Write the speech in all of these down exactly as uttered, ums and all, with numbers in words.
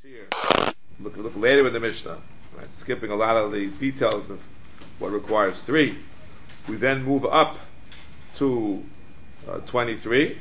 Look, look later in the Mishnah, right? Skipping a lot of the details of what requires three. We then move up to uh, twenty-three,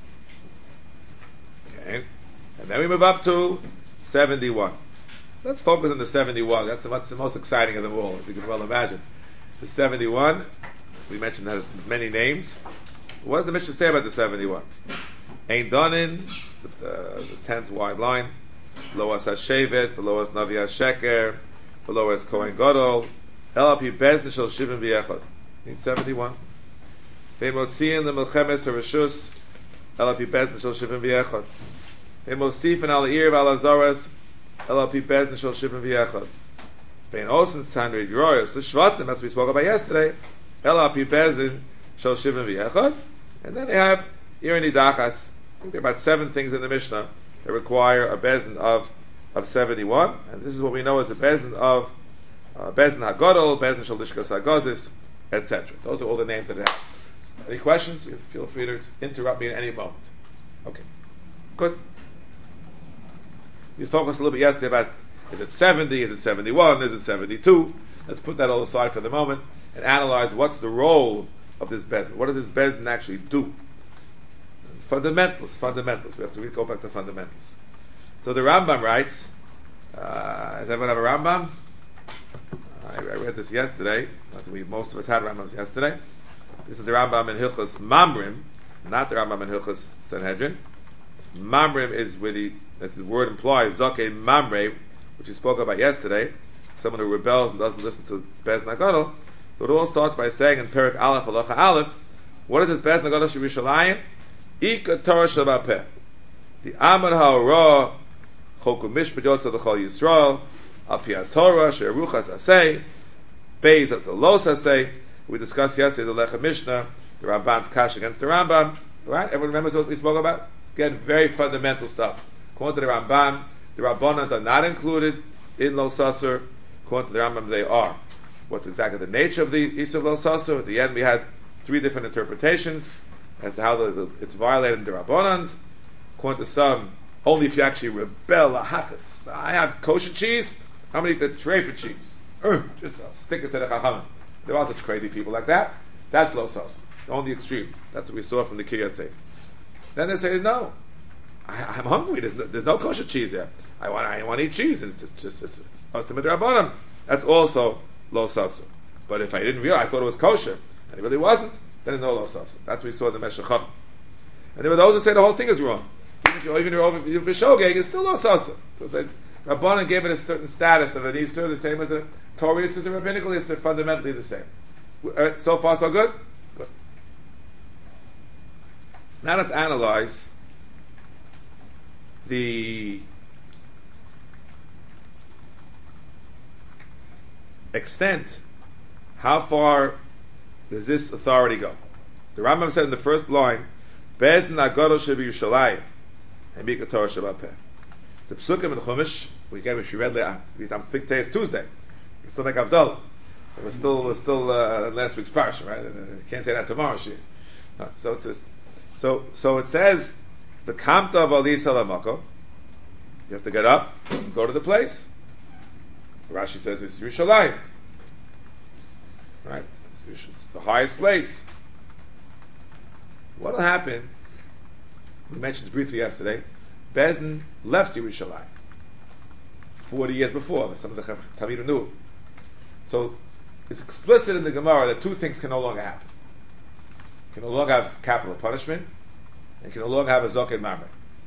okay, and then we move up to seventy-one. Let's focus on the seventy-one. That's the, that's the most exciting of them all, as you can well imagine. The seventy-one, we mentioned, has many names. What does the Mishnah say about the seventy-one? Ein Donin, the, uh, the tenth wide line. Lo as Hashevet, v'lo as Navi HaSheker, v'lo as Kohen Gadol, El al pi bezin shel shivim v'yechad. Means seventy-one. Ve'motziin le'melchemes harishus, El al pi bezin shel shivim v'yechad. Ve'mosifin al ir v'al azaras, El al pi bezin shel shivim v'yechad. Ve'in osin sanrid royos, the shvatim, as we spoke about yesterday, El al pi bezin shel shivim v'yechad. And then they have ir nidachas. I think there are about seven things in the Mishnah that require a bezin of of seventy-one, and this is what we know as the bezin of uh, bezin hagadol, bezin shel lishkas hagazis, et cetera. Those are all the names that it has. Any questions? Feel free to interrupt me at any moment. Okay, good. We focused a little bit yesterday about, is it seventy, is it seventy-one, is it seventy-two? Let's put that all aside for the moment and analyze what's the role of this bezin. What does this bezin actually do? Fundamentals, fundamentals. We have to go back to fundamentals. So the Rambam writes, uh, does everyone have a Rambam? I, I read this yesterday. We, most of us had Rambams yesterday. This is the Rambam in Hilchos Mamrim, not the Rambam in Hilchos Sanhedrin. Mamrim is where the, as the word implies, Zakei Mamre, which we spoke about yesterday, someone who rebels and doesn't listen to Bez Nagadol. So it all starts by saying in Perik Aleph, Halacha Aleph, what is this Bez Nagadol Shebishalayim? Ika Torah Shabapeh. The Amar HaOrah Choku Mishpat Yotza L'Chol Yisrael Al Pi HaTorah She'eruchas Aseh Beis Atzalos Aseh. We discussed yesterday the Lechem Mishnah, the Ramban's Kash against the Rambam. Right? Everyone remembers what we spoke about? Again, very fundamental stuff. According to the Ramban, the Rabbanans are not included in Lo Sasur. According to the Rambam, they are. What's exactly the nature of the Isur Lo Sasur? At the end, we had three different interpretations as to how the, the, it's violated in the Rabbanans. According to some, only if you actually rebel a hakas. I have kosher cheese, how many eat the tray for cheese? Uh, just uh, stick it to the chachamim. There are such crazy people like that. That's lo sos. On the extreme. That's what we saw from the Kiryat Seif. Then they say, no, I, I'm hungry. There's no, there's no kosher cheese here. I want I want to eat cheese. It's just, just it's asim d'Rabbanan. That's also lo sos. But if I didn't realize, I thought it was kosher, and it really wasn't, then it's no lo sos. That's what we saw in the Meshech Chacham. And there were those who say the whole thing is wrong. Even if you're even over b'shogeg, it's still lo sos. So the Rabbanan gave it a certain status of an Isur, the same as a Torah Isur, a rabbinical Isur, fundamentally the same. Uh, so far, so good? Good. Now let's analyze the extent, how far does this authority go? The Rambam said in the first line, Bez Nagadol Shebi Yerushalayim, and Mika Torah Shabapeh. The Psukim in Chumash, we again, if you read it, I'm speaking today, it's Tuesday. We still make Avdallah. We're still, we're still uh, in last week's parsha, right? You can't say that tomorrow, she. No, so it's just, so so it says the Kamta of Ali Salamako. You have to get up and go to the place. Rashi says it's Yerushalayim, right? It's, it's the highest place. What will happen? We mentioned this briefly yesterday. Bezdin left Yerushalayim forty years before. Some of the Talmidim knew. So it's explicit in the Gemara that two things can no longer happen. You can no longer have capital punishment, and you can no longer have a Zokeh Mamre.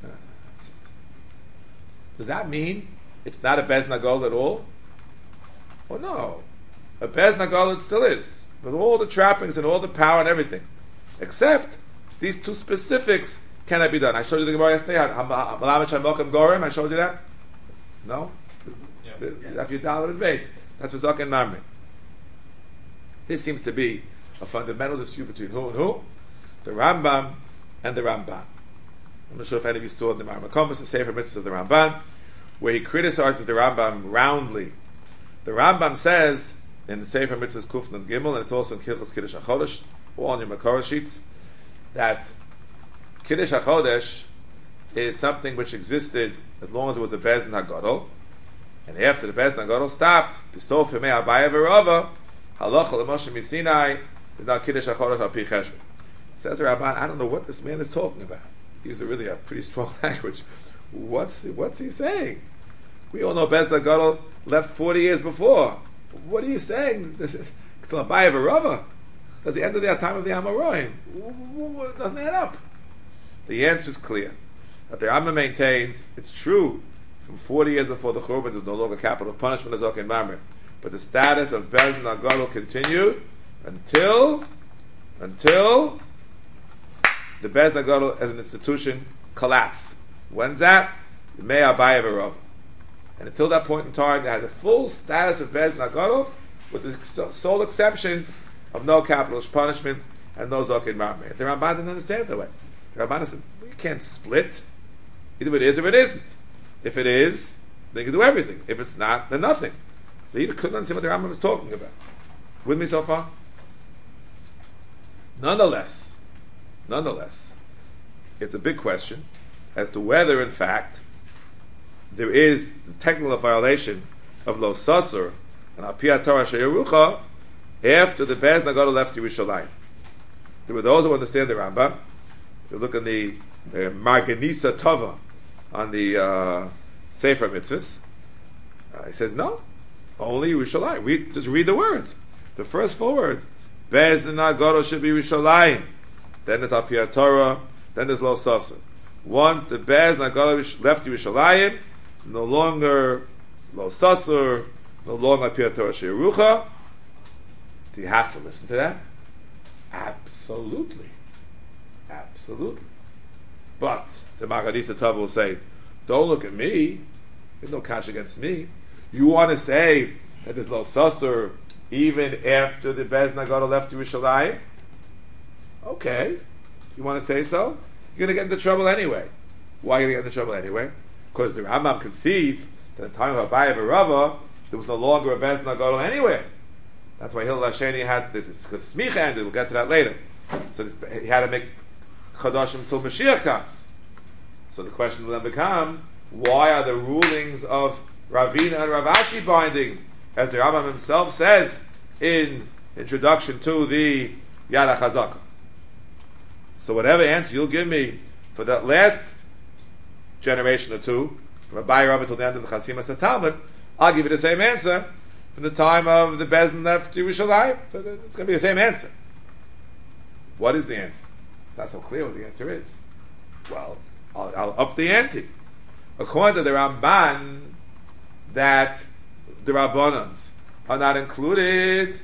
Does that mean it's not a Bez Nagol at all? Well, no. A Bez Nagol it still is, with all the trappings and all the power and everything. Except these two specifics cannot be done. I showed you the Gemara yesterday. I showed you that? No? Yeah. After you download the base. That's for Zok and Mamre. This seems to be a fundamental dispute between who and who? The Rambam and the Ramban. I'm not sure if any of you saw in the Marmar Compass, the Sefer Mitzvahs of the Ramban, where he criticizes the Rambam roundly. The Rambam says in the Sefer Mitzvahs Kuf and Gimel, and it's also in Hilchos Kiddush HaChodesh, all on your Makorah sheets, that Kiddush HaChodesh is something which existed as long as it was a Bezdin HaGadol, and after the Bezdin HaGadol stopped, B'sof Yemei Abaye v'Rava, Halacha l'Moshe Misinai, B'nal Kiddush HaChodesh Al Pi Cheshbon. Says the Ramban, I don't know what this man is talking about. He uses really a pretty strong language. What's what's he saying? We all know Bezdin HaGadol left forty years before. What are you saying? Till Abaye v'Rava? That's the end of the time of the Amoraim. It doesn't add up. The answer is clear. That the Rambam maintains it's true from forty years before the Churban there was no longer capital punishment as Zokin Mamre, but the status of Bezdin HaGadol continued until until the Bezdin HaGadol as an institution collapsed. When's that? May Abaye v'Rava. And until that point in time, they had the full status of Bezdin HaGadol with the sole exceptions of no capital punishment and no Zokin Mamre. The Ramban didn't understand it that way. The Ramban said, you can't split. Either it is or it isn't. If it is, they can do everything. If it's not, then nothing. So you couldn't understand what the Rambam was talking about. With me so far? Nonetheless, nonetheless, it's a big question as to whether, in fact, there is the technical violation of Lo Sasur and Apiyat Torah Sheyerucha after the Bezdin HaGadol left Yerushalayim. There were those who understand the Rambam. If you look in the uh, Marganisa Tova on the uh, Sefer Mitzvahs, uh, he says no, only Yerushalayim. Read, just read the words. The first four words: Bezdin HaGadol should be Yerushalayim. Then there's Apiyat Torah. Then there's Lo Sasur. Once the Bezdin HaGadol left Yerushalayim, no longer Lo Sasur, no longer Apiyat Torah Sheyerucha. Do you have to listen to that? Absolutely. Absolutely. But the Magadisa Tov will say, don't look at me. There's no cash against me. You want to say that there's Lo Sasur even after the Bezdin HaGadol left Yerushalayim? Okay. You want to say so? You're going to get into trouble anyway. Why are you going to get into trouble anyway? Because the Rambam concedes that at the time of Abaye v'Rava, there was no longer a Bezdin HaGadol anyway. That's why Hillel Hasheni had this, because Smicha ended, we'll get to that later. So this, he had to make Chadashim until Mashiach comes. So the question will then become, why are the rulings of Ravina and Rav Ashi binding? As the Rambam himself says in introduction to the Yad HaChazaka. So whatever answer you'll give me for that last generation or two, from Abaye v'Rava till the end of the Chasimas HaTalmud, I'll give you the same answer from the time of the Bezdin left Yerushalayim. So it's going to be the same answer. What is the answer? It's not so clear what the answer is. Well, I'll, I'll up the ante. According to the Ramban, that the Rabbanans are not included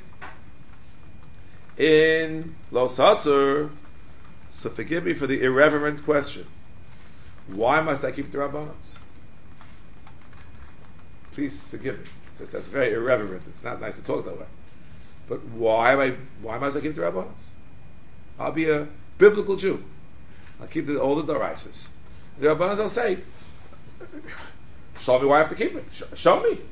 in Lo Sasur, so forgive me for the irreverent question. Why must I keep the Rabbanans? Please forgive me. That's, that's very irreverent. It's not nice to talk that way. But why am I? Why must I keep the Rabbanans? I'll be a biblical Jew. I'll keep the, all the Doraises. The Rabbanans will say, show me why I have to keep it. Show, show me.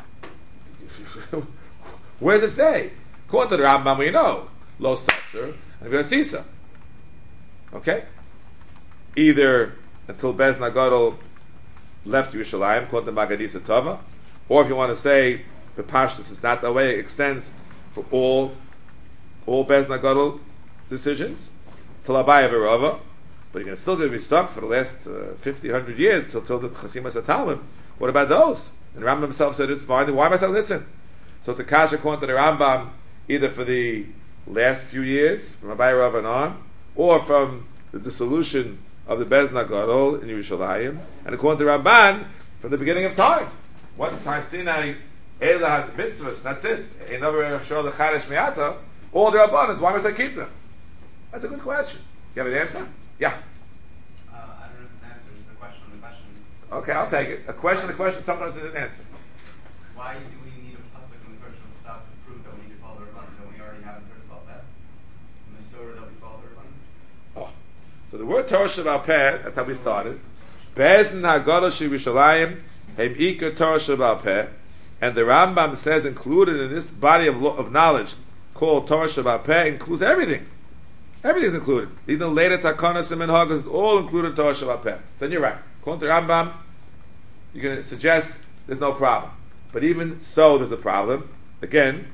Where does it say? According to the Rambam, we know Lo Sasur and V'Asisa. Okay? Either until Bezdin HaGadol left Yerushalayim, according to Magadisa Tova, or if you want to say the Pashtus is not that way, it extends for all all Bezdin HaGadol decisions till Abaye v'Rava, but you're still going to be stuck for the last uh, fifty, one hundred years till, till the Chasimas HaTalmud. What about those? And the Rambam himself said it's binding. Why must I listen? So it's a kasha according to the Rambam, either for the last few years, from Abaye v'Rava and on, or from the dissolution of the Bezdin HaGadol in Yerushalayim, and according to the Ramban, from the beginning of time. Once Har Sinai Eila had mitzvahs, that's it. Another Shor L'Chadesh Mi'ata, all the Rabbanans, why must I keep them? That's a good question. You have an answer? Yeah. Uh, I don't know if this answers the question on the question. Okay, I'll take it. A question, a question, sometimes is an answer. Why do we need a pasuk in the question of South to prove that we need to follow the Rabbanim? Don't we already have it about that? In the Surah that we follow the Rabbanim? Oh. So the word Torah Shabbat Peh, that's how we started. Bezdin HaGadol Yerushalayim Hem Ikar Torah Shabbat Peh, and the Rambam says included in this body of, lo- of knowledge called Torah Shabbat Peh includes everything. Everything's included. Even later Takanas and Minhagos is all included in Torah Shabbat Peh. Then you're right. According to Rambam, you're going to suggest there's no problem. But even so, there's a problem. Again,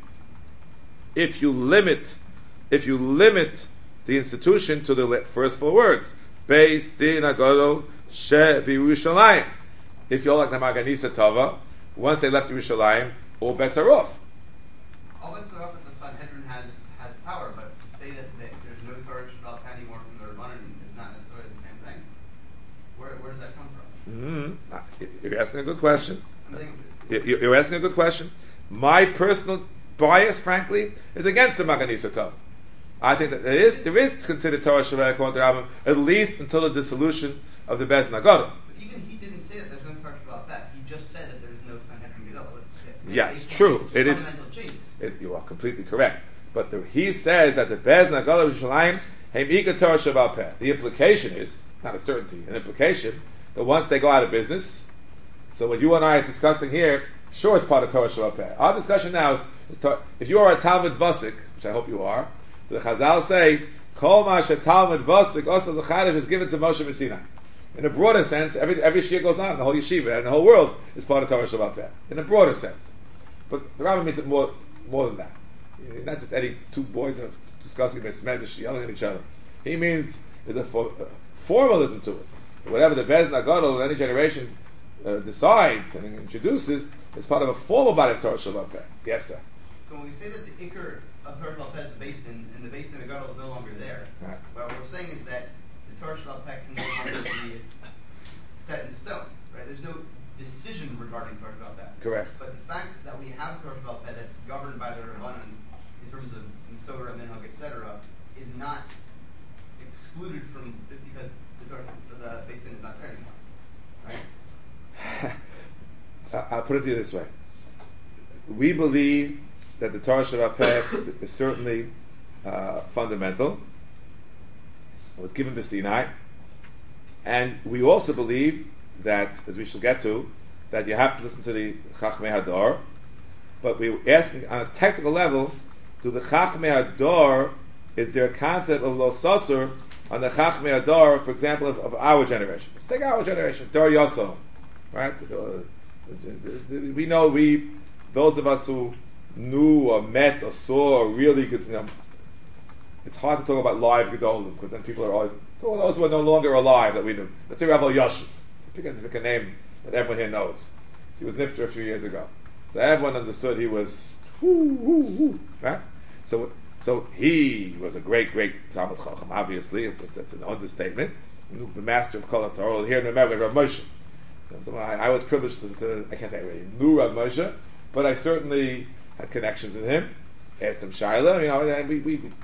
if you limit, if you limit the institution to the first four words, Beis Din Agadol She B'Yerushalayim. If you're like the Maganisa Tova, once they left Yerushalayim, all bets are off. All bets are off that the Sanhedrin has, has power, but to say that they, there's no Torah Shabbat anymore from the Rabbanan is not necessarily the same thing. Where, where does that come from? Mm-hmm. You're asking a good question. I'm thinking, You're asking a good question. My personal bias, frankly, is against the Maganisa Tov. I think that there is there is considered Torah Shabbat according to Rambam, at least until the dissolution of the Beis Nagadol. but even he didn't say that there's no Torah Shabbat that. He just said that there's no Sanhedrin Gedol. Yeah, it's true. It is. It, you are completely correct. But the, he says that the Beis Nagadol of Yerushalayim Heim Ika Torah Shabbat Peh. The implication is, not a certainty, an implication that once they go out of business. So what you and I are discussing here, sure, it's part of Torah Shabbat Peh. Our discussion now is, is Torah, if you are a Talmud Vasik, which I hope you are, the Chazal say, Kol Masha Talmud Vasik also the Chadash is given to Moshe Messina. In a broader sense, every every Shia goes on, the whole yeshiva and the whole world is part of Torah Shabbat Peh. In a broader sense. But the Rambam means it more, more than that. You're not just any two boys discussing this medrash, yelling at each other. He means there's a, for, a formalism to it. Whatever the Beis Nagadol in any generation Uh, decides and introduces as part of a formal body of Torah Shabbat Peh. Yes, sir. So when we say that the Iker of Torah Shabbat Peh is the Beis Din, and the Beis Din Agadol is no longer there, Right. what we're saying is that the Torah Shabbat Peh can no longer be set in stone. Right? There's no decision regarding Torah Shabbat Peh. Correct. But the fact that we have Torah Shabbat Peh that's governed by the Rabbanan in terms of Nesora, Minhag, et cetera, is not excluded from because the Torah, the Beis Din is not there anymore. Right? I'll put it to you this way. We believe that the Torah Shabbat Peh is certainly uh, fundamental. It was given to Sinai. And we also believe that, as we shall get to, that you have to listen to the Chachmei Hador. But we're asking on a technical level, do the Chachmei Hador, is there a concept of Lo Sasur on the Chachmei Hador, for example, of, of our generation? Let's take our generation, Dor Yosel. Right? We know we, those of us who knew or met or saw or really good, you know, it's hard to talk about live Gedolim because then people are always, all those who are no longer alive that we knew. Let's say Rabbi Yoshev. Pick a, pick a name that everyone here knows. He was nifter a few years ago. So everyone understood he was, whoo, whoo, whoo, right? So, so he was a great, great Talmud Chacham, obviously. It's, it's, it's an understatement. The master of Kol HaTorah. Here in America, Rav Moshe. So I, I was privileged to, to, I can't say I really knew Rav Moshe, but I certainly had connections with him. Asked him Shaila, you know, and we, we, we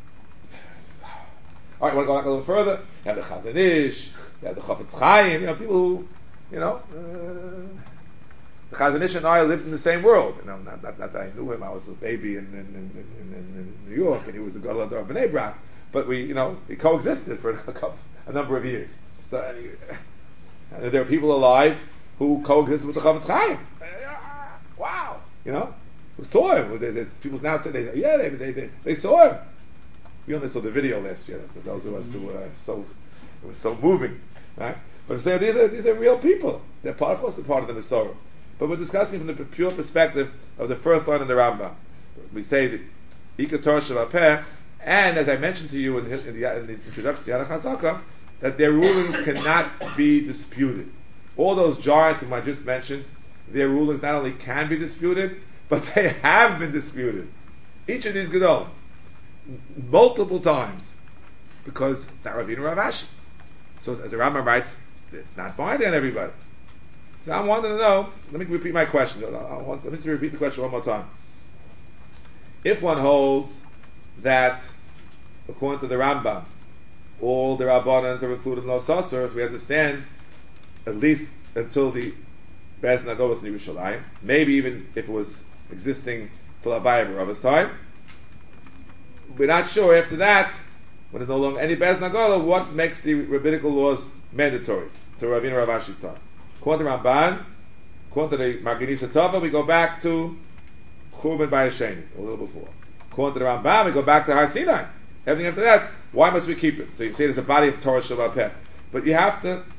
all right, want to go back a little further? You have the Chazon Ish, you have the Chafetz Chaim, you know, people who, you know, uh, the Chazon Ish and I lived in the same world. You know, not, not, not that I knew him, I was a baby in, in, in, in, in New York, and he was the Gadol Hador of Bnei Brak, but we, you know, we coexisted for a, couple, a number of years. So, uh, and there are people alive who coexist with the Chafetz Chaim. Wow, you know, who saw him. There's people now say, they, yeah, they, they, they, they saw him. We only saw the video last year because those of us who were so, it was so moving, right? But I'm saying these are these are real people. They're part of us, they're part of the Masorah. But we're discussing from the pure perspective of the first line in the Rambam. We say that Ika Torah Shabbat Peh, and as I mentioned to you in the, in the, in the introduction to Yad HaChazaka, that their rulings cannot be disputed. All those giants whom I just mentioned, their rulings not only can be disputed, but they have been disputed. Each of these Gedol, multiple times, because it's not Ravina Rav Ashi. So as the Rambam writes, it's not binding on everybody. So I wanted to know, let me repeat my question. I want, let me just repeat the question one more time. If one holds that, according to the Rambam, all the Rabbanans are included in Lo Sasur, we understand, at least until the Beis Nagadol was in Yerushalayim, maybe even if it was existing till Abaye Barabbas time, we're not sure after that, when there's no longer any Beis Nagadol, what makes the rabbinical laws mandatory to Ravina Rav Ashi's time. According to Ramban, according to the Maganisa Tova, we go back to Churban Bayesheni, a little before. According to the Ramban, we go back to Har Sinai. Everything after that, why must we keep it? So you say there's a body of Torah Shabbat Peh. But you have to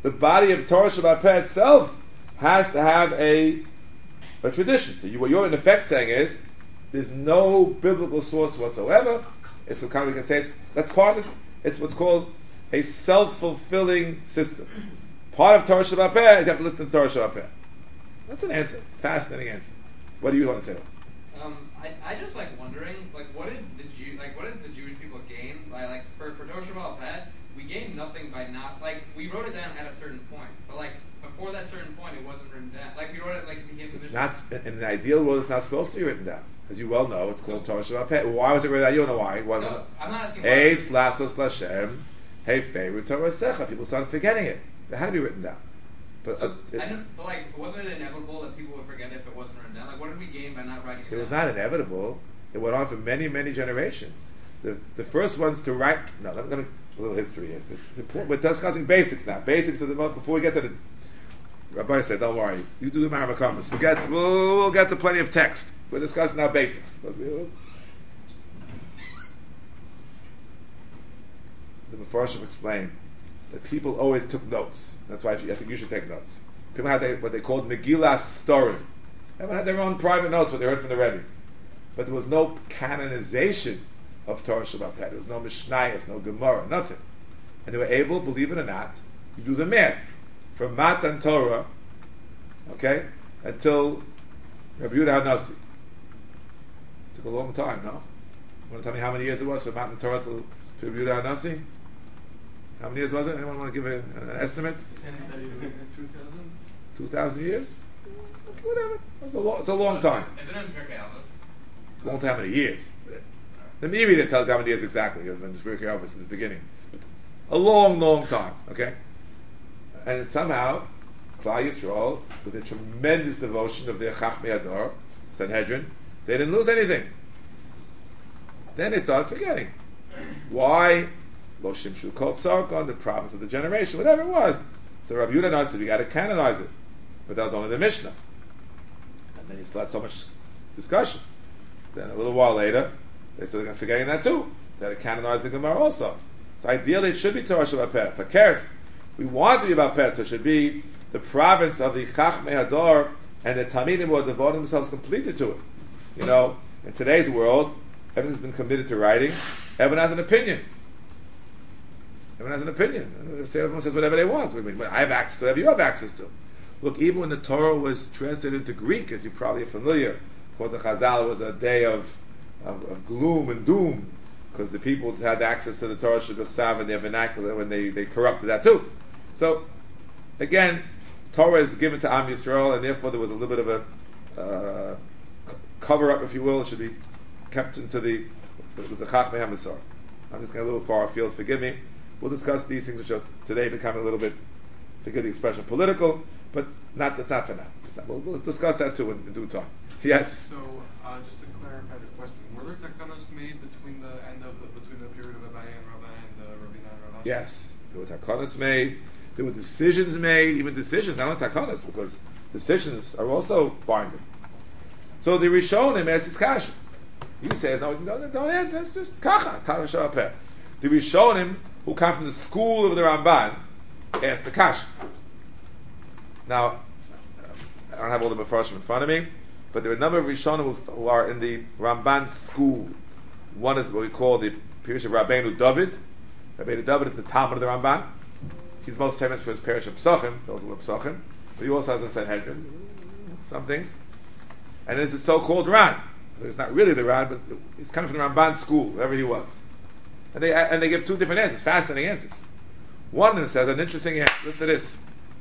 the body of Torah Shabbat Peh itself has to have a a tradition. So you, what you're in effect saying is there's no biblical source whatsoever. It's what kind of we can say it's, that's part of it. It's what's called a self-fulfilling system. Part of Torah Shabbat Peh is you have to listen to Torah Shabbat Peh. That's an answer. Fascinating answer. What do you want to say? Um, I, I just like wondering, like, what did the Jew, like, what did the Jewish people gain by, like, for for Torah Shabbat Peh? We gained nothing by not, like, we wrote it down at a certain point, but like before that certain point, it wasn't written down. Like we wrote it, like it became. It's not in the ideal world. It's not supposed to be written down, as you well know. It's called Torah Shabbat Peh. Why was it written down? You don't know why. why no, I'm not asking. Hey, slasos lashem. Hey, favorite Torah secha. People started forgetting it. It had to be written down. But, so, uh, it, I know, but like, wasn't it inevitable that people would forget it if it wasn't written down? Like, what did we gain by not writing it, it down? was not inevitable. It went on for many, many generations. The the first ones to write. No, I'm going to a little history here. It's, it's important. We're discussing basics now. Basics of the most. Before we get to the Rabbi said, "Don't worry. You do the Maravakas. We get. We'll, we'll get to plenty of text. We're discussing now basics." The Mefarshim explained that people always took notes. That's why I think you should take notes. People had they, what they called Megillah Storim. Everyone had their own private notes, what they heard from the Rebbe. But there was no canonization of Torah Shabbat Peh. There was no Mishnayos, no Gemara, nothing. And they were able, believe it or not, to do the math. From Matan Torah, okay, until Rabbi Yehuda HaNasi. Took a long time, no? You want to tell me how many years it was from Matan Torah to, to Rabbi Yehuda HaNasi? How many years was it? Anyone want to give an, an estimate? two thousand? Two thousand years? Whatever. It's a, lo- it's a long time. Is it in Pirkei Avos? Won't tell how many years. The Meiri that tells you how many years exactly, because when it's Pirkei Avos in the beginning. A long, long time, okay? And somehow, Klal Yisrael, with a tremendous devotion of their Chachmei Hador, Sanhedrin, they didn't lose anything. Then they started forgetting. Why? Lo Shimshu Kol Tzarkon, the province of the generation, whatever it was. So Rabbi Yehuda HaNasi said, we got to canonize it. But that was only the Mishnah. And then he still had so much discussion. Then a little while later, they started forgetting that too. They had to canonize the Gemara also. So ideally it should be Torah Shabbat Peh. For Kers, we want it to be about Peh, so it should be the province of the Chachmei Hador and the Talmidim who are devoting themselves completely to it. You know, in today's world, everything's been committed to writing. Everyone has an opinion. Everyone has an opinion. Everyone says whatever they want. I mean, I have access to whatever you have access to. Look, even when the Torah was translated into Greek, as you probably are familiar, called the Chazal, was a day of, of, of gloom and doom, because the people had access to the Torah Shebechsav and their vernacular when they, they corrupted that too. So, again, Torah is given to Am Yisrael, and therefore there was a little bit of a uh, c- cover-up, if you will. It should be kept into the the, the Chachmei HaMasor. I'm just getting a little far afield, forgive me. We'll discuss these things which are today becoming a little bit, forgive the expression, political, but not that's not for now. Not, we'll, we'll discuss that too in, in due time. Yes? So, uh, just to clarify the question, were there takanos made between the end of the, between the period of Abaye and Rabbi and uh, Ravina and Rav Ashi? Yes. There were takanos made, there were decisions made, even decisions, not only takanos, because decisions are also binding. So the Rishonim asked this kasha. You say, no, no, don't answer, it's just kacha, Torah Shabbat Peh. The Rishonim, who come from the school of the Ramban, asked the kasha. Now, I don't have all the Mefarshim in front of me, but there are a number of Rishonim who are in the Ramban school. One is what we call the Pirish of Rabbeinu David. Rabbeinu David is the Talmud of the Ramban. He's most famous for his Pirish of Pesachim, those are the Pesachim, but he also has a Sanhedrin, some things. And it's the so-called Ran. It's not really the Ran, but it's coming from the Ramban school, wherever he was. And they and they give two different answers, fascinating answers. One of them says an interesting answer. Listen to this.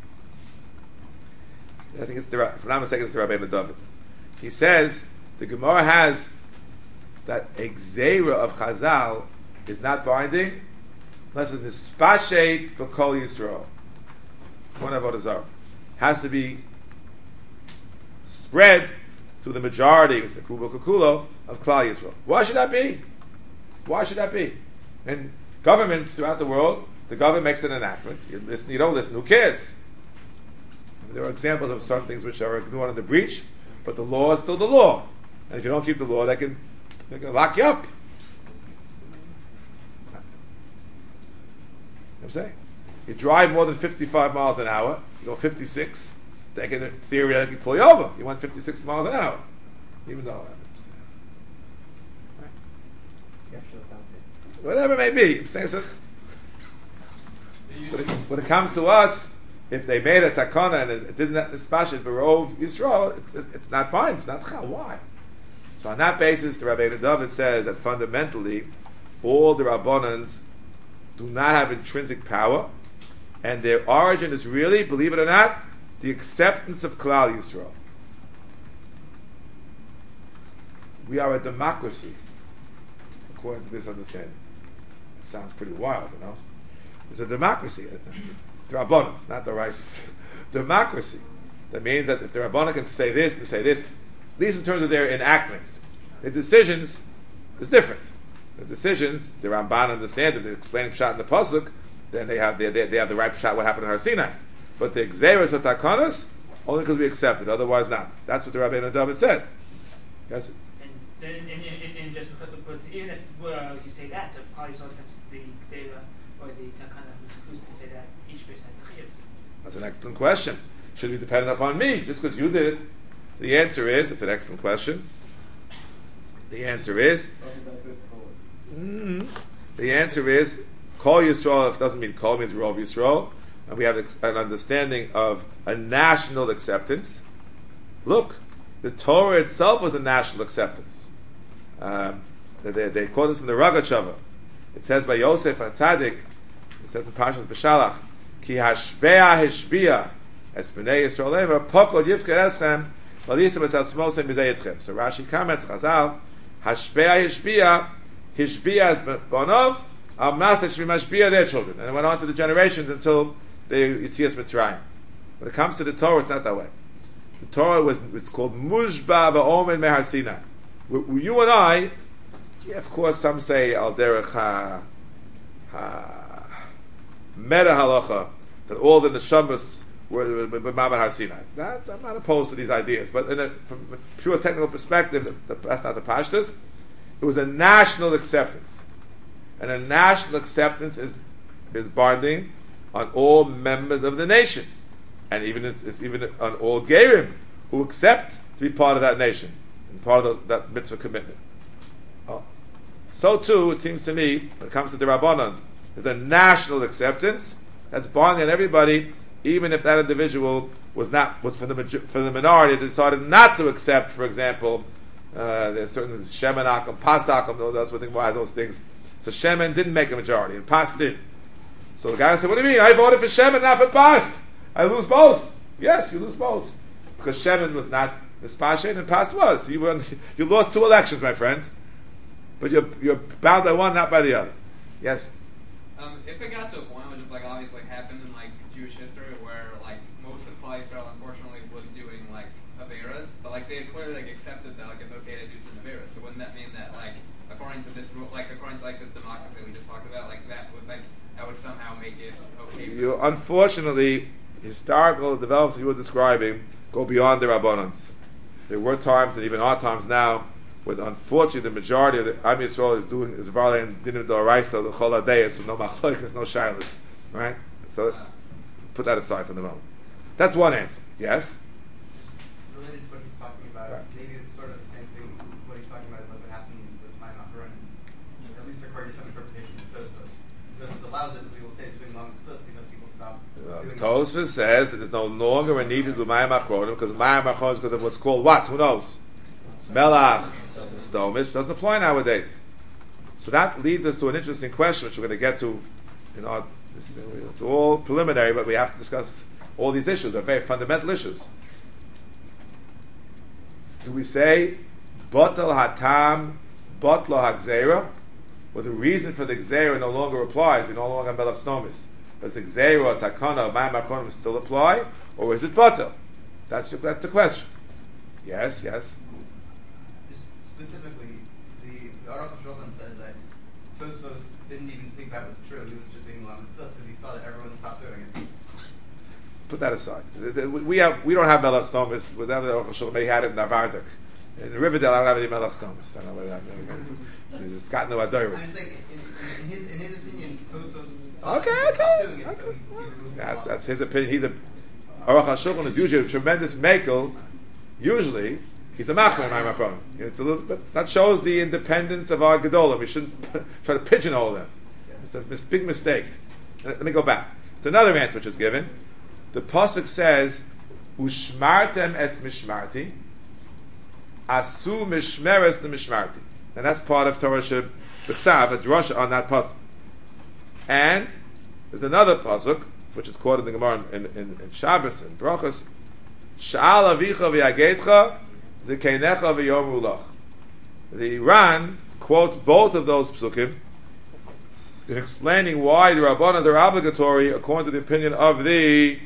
I think it's the, if I'm not mistaken, it's the Rabbeinu David. He says the Gemara has that a Gzeira of Chazal is not binding unless it's Nispashet B'Kol Yisrael. One avodah zarah has to be spread to the majority, which is the Kubo Kukulo, of Klal Yisrael. Why should that be? Why should that be? And governments throughout the world, the government makes an enactment. You listen, you don't listen. Who cares? There are examples of some things which are ignored in the breach, but the law is still the law. And if you don't keep the law, they can, they can lock you up. You know what I'm saying? You drive more than fifty-five miles an hour, you go fifty-six, they can theoretically pull you over. You went fifty-six miles an hour. Even though, right? Whatever it may be. I'm saying so. When it, when it comes to us, if they made a takana and it, it didn't have dispashet Barov Yisrael, it's, it, it's not fine, it's not chal. Why? So on that basis, the Rabbeinu David says that fundamentally, all the Rabbanans do not have intrinsic power, and their origin is really, believe it or not, the acceptance of Klal Yisrael. We are a democracy, according to this understanding. It sounds pretty wild, you know? It's a democracy. The Rabbanans, not the Rices. Democracy. That means that if the Rabbanah can say this and say this, at least in terms of their enactments, the decisions is different. The decisions, the Ramban understands, if they're explaining Pshat in the Pasuk, then they have they, they, they have the right Pshat what happened in Har Sinai. But the Gzeros or Takanas, only because we accept it, otherwise not. That's what the Rabbeinu David said. Yes? And, and, and, and, and just because, but even if uh, you say that, so if Klal Yisrael accepts the Gzera or the Takana, who's, who's to say that each person has a chiyuv? That's an excellent question. Should be dependent upon me, just because you did it. The answer is, it's an excellent question. The answer is, mm, the answer is, Kol Yisrael, if it doesn't mean Kol, means Rov Yisrael, and we have an understanding of a national acceptance. Look, the Torah itself was a national acceptance. Um, they, they quote this from the Ragachava. It says by Yosef HaTzadik, it says in Parshas B'Shalach, Ki hashbea hishbia es b'nei Yisrael eva pokol yivker eschem v'lisem es atzmosem b'zei yitzchem. So Rashi comments, Chazal, hashbea hishbia, hishbia es bonov, al math shvi mashbia their children. And it went on to the generations until the Yitzias Mitzrayim. When it comes to the Torah, it's not that way. The Torah was it's called Mushba v'omen mehar Sinai. You and I, yeah, of course, some say al derech ha, ha meta halacha that all the neshamas were with Ma'amad Har Sinai. That I'm not opposed to these ideas, but in a, from a pure technical perspective, that's not the pashtus. It was a national acceptance, and a national acceptance is is binding on all members of the nation, and even it's, it's even on all Gerim who accept to be part of that nation and part of the, that mitzvah commitment. Oh. So too, it seems to me, when it comes to the Rabbanans, there's a national acceptance that's binding on everybody, even if that individual was not was for the for the minority that decided not to accept. For example, uh, there's certain Shemenakim, Pasakim, those what why those things. So Shemen didn't make a majority, and Pas did. So the guy said, "What do you mean? I voted for Shemen, not for Pas. I lose both." Yes, you lose both because Shemen was not Mispashen and Pas was. You won, you lost two elections, my friend, but you're you're bound by one, not by the other. Yes. Um, if it got to a point, which is like obviously happened in like Jewish history, where like most of Klal Yisrael unfortunately was doing like averas, but like they had clearly like accepted that like it's okay to do some averas. So wouldn't that mean that like according to this rule, like according to like this democracy we just talked about, like that would like that would somehow make it okay? You unfortunately historical developments you were describing go beyond the Rabbanans. There were times, and even our times now, where unfortunately the majority of the Am Yisrael is doing is violating Dinim D'Oraisa, the Chol HaDeis, with no machlokas, no shilas, right? So put that aside for the moment. That's one answer. Yes. Related to what he's talking about, Right. maybe it's sort of the same thing. What he's talking about is like what happens with my Macharon, at least according to some interpretation of Tosfos. Tosfos allows it, so we will say it's between Lam and Tzos because people stop. Uh, doing Tosfos says that there's no longer a need to do Mayim Achronim because Mayim Achronim is because of what's called what? Who knows? Melach, Stomish doesn't apply nowadays. So that leads us to an interesting question, which we're going to get to. You know, this is, it's all preliminary, but we have to discuss all these issues. They're very fundamental issues. Do we say Batal Hatam, Batlo Hagzera, or the reason for the Gzera no longer applies? We no longer have Melach Stomish. Does the Gzera or Takana of Mayim Achronim still apply, or is it Batal? That's that's the question. Yes, yes. Specifically, the, the Aruch HaShulchan says that Tosfos didn't even think that was true. He was just being Lam and Tzos because he saw that everyone stopped doing it. Put that aside. We have we don't have Melach Stomis. Whatever the Aruch HaShulchan, maybe had it in Navardik. In Riverdale, I don't have any Melach Stomis. I don't know whether I'm it's got no I'm Adoris. just saying, in, in, in his in his opinion, Tosfos saw Okay, it, he okay. stopped doing it, so okay. he- he removed That's, the that's law. his opinion. He's a Aruch HaShulchan is usually a tremendous makel. Usually, he's a machmer in my phone. It's a little bit, that shows the independence of our gedolim. We shouldn't try to pigeonhole them. It's a mis- big mistake. Let me go back. It's another answer which is given. The pasuk says, "Ushmartem es mishmarti, asu mishmeres the mishmarti," and that's part of Torah Sheb B'Tzav, a drasha on that pasuk. And there's another pasuk which is quoted in the Gemara in, in, in Shabbos and Brachos. Sha'al avicha v'yagetcha zekeinecha v'yomru lach. The Ran quotes both of those psukim in explaining why the Rabbanan are obligatory according to the opinion of the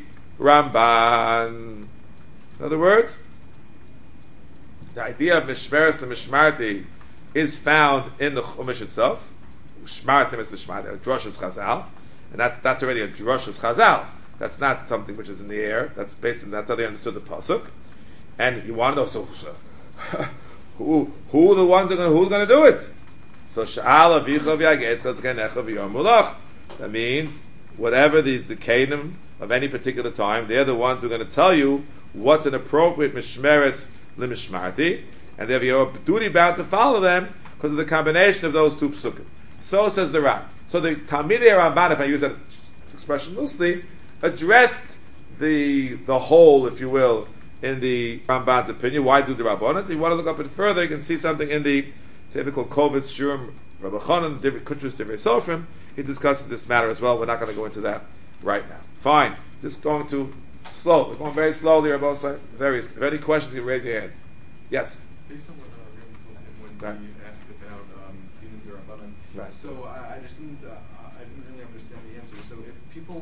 Ramban. In other words, the idea of Mishmeres and Mishmarti is found in the Chumash itself. Shmartim is Mishmarti, a Drashas Chazal, and that's that's already a Drashas Chazal. That's not something which is in the air. That's based on, that's how they understood the pasuk. And you want to know, so, so who who are the ones that are going who's going to do it? So Sha'al avicha v'yagetcha zkenecha v'yom mulach. That means whatever the zekanim of any particular time, they're the ones who are going to tell you what's an appropriate mishmeres limishmarti, and therefore you're duty bound to follow them because of the combination of those two psukim. So says the Ran. So the Talmidei Ramban, if I use that expression loosely, addressed the the whole, if you will, in the Ramban's opinion. Why do the Rabbanan? If you want to look up it further, you can see something in the say called Kovitz Shurim Rabbi Chanan, different Kutrus, different Sofrim. He discusses this matter as well. We're not going to go into that right now. Fine. Just going to slow. We're going very slowly, Rabbi Osai. Very. If any questions, you can raise your hand. Yes. Based on what uh, Ram told him when Right. he asked about um, Dinah D'Rabbanan, Right. so I, I just didn't, uh, I didn't really understand the answer. So if people,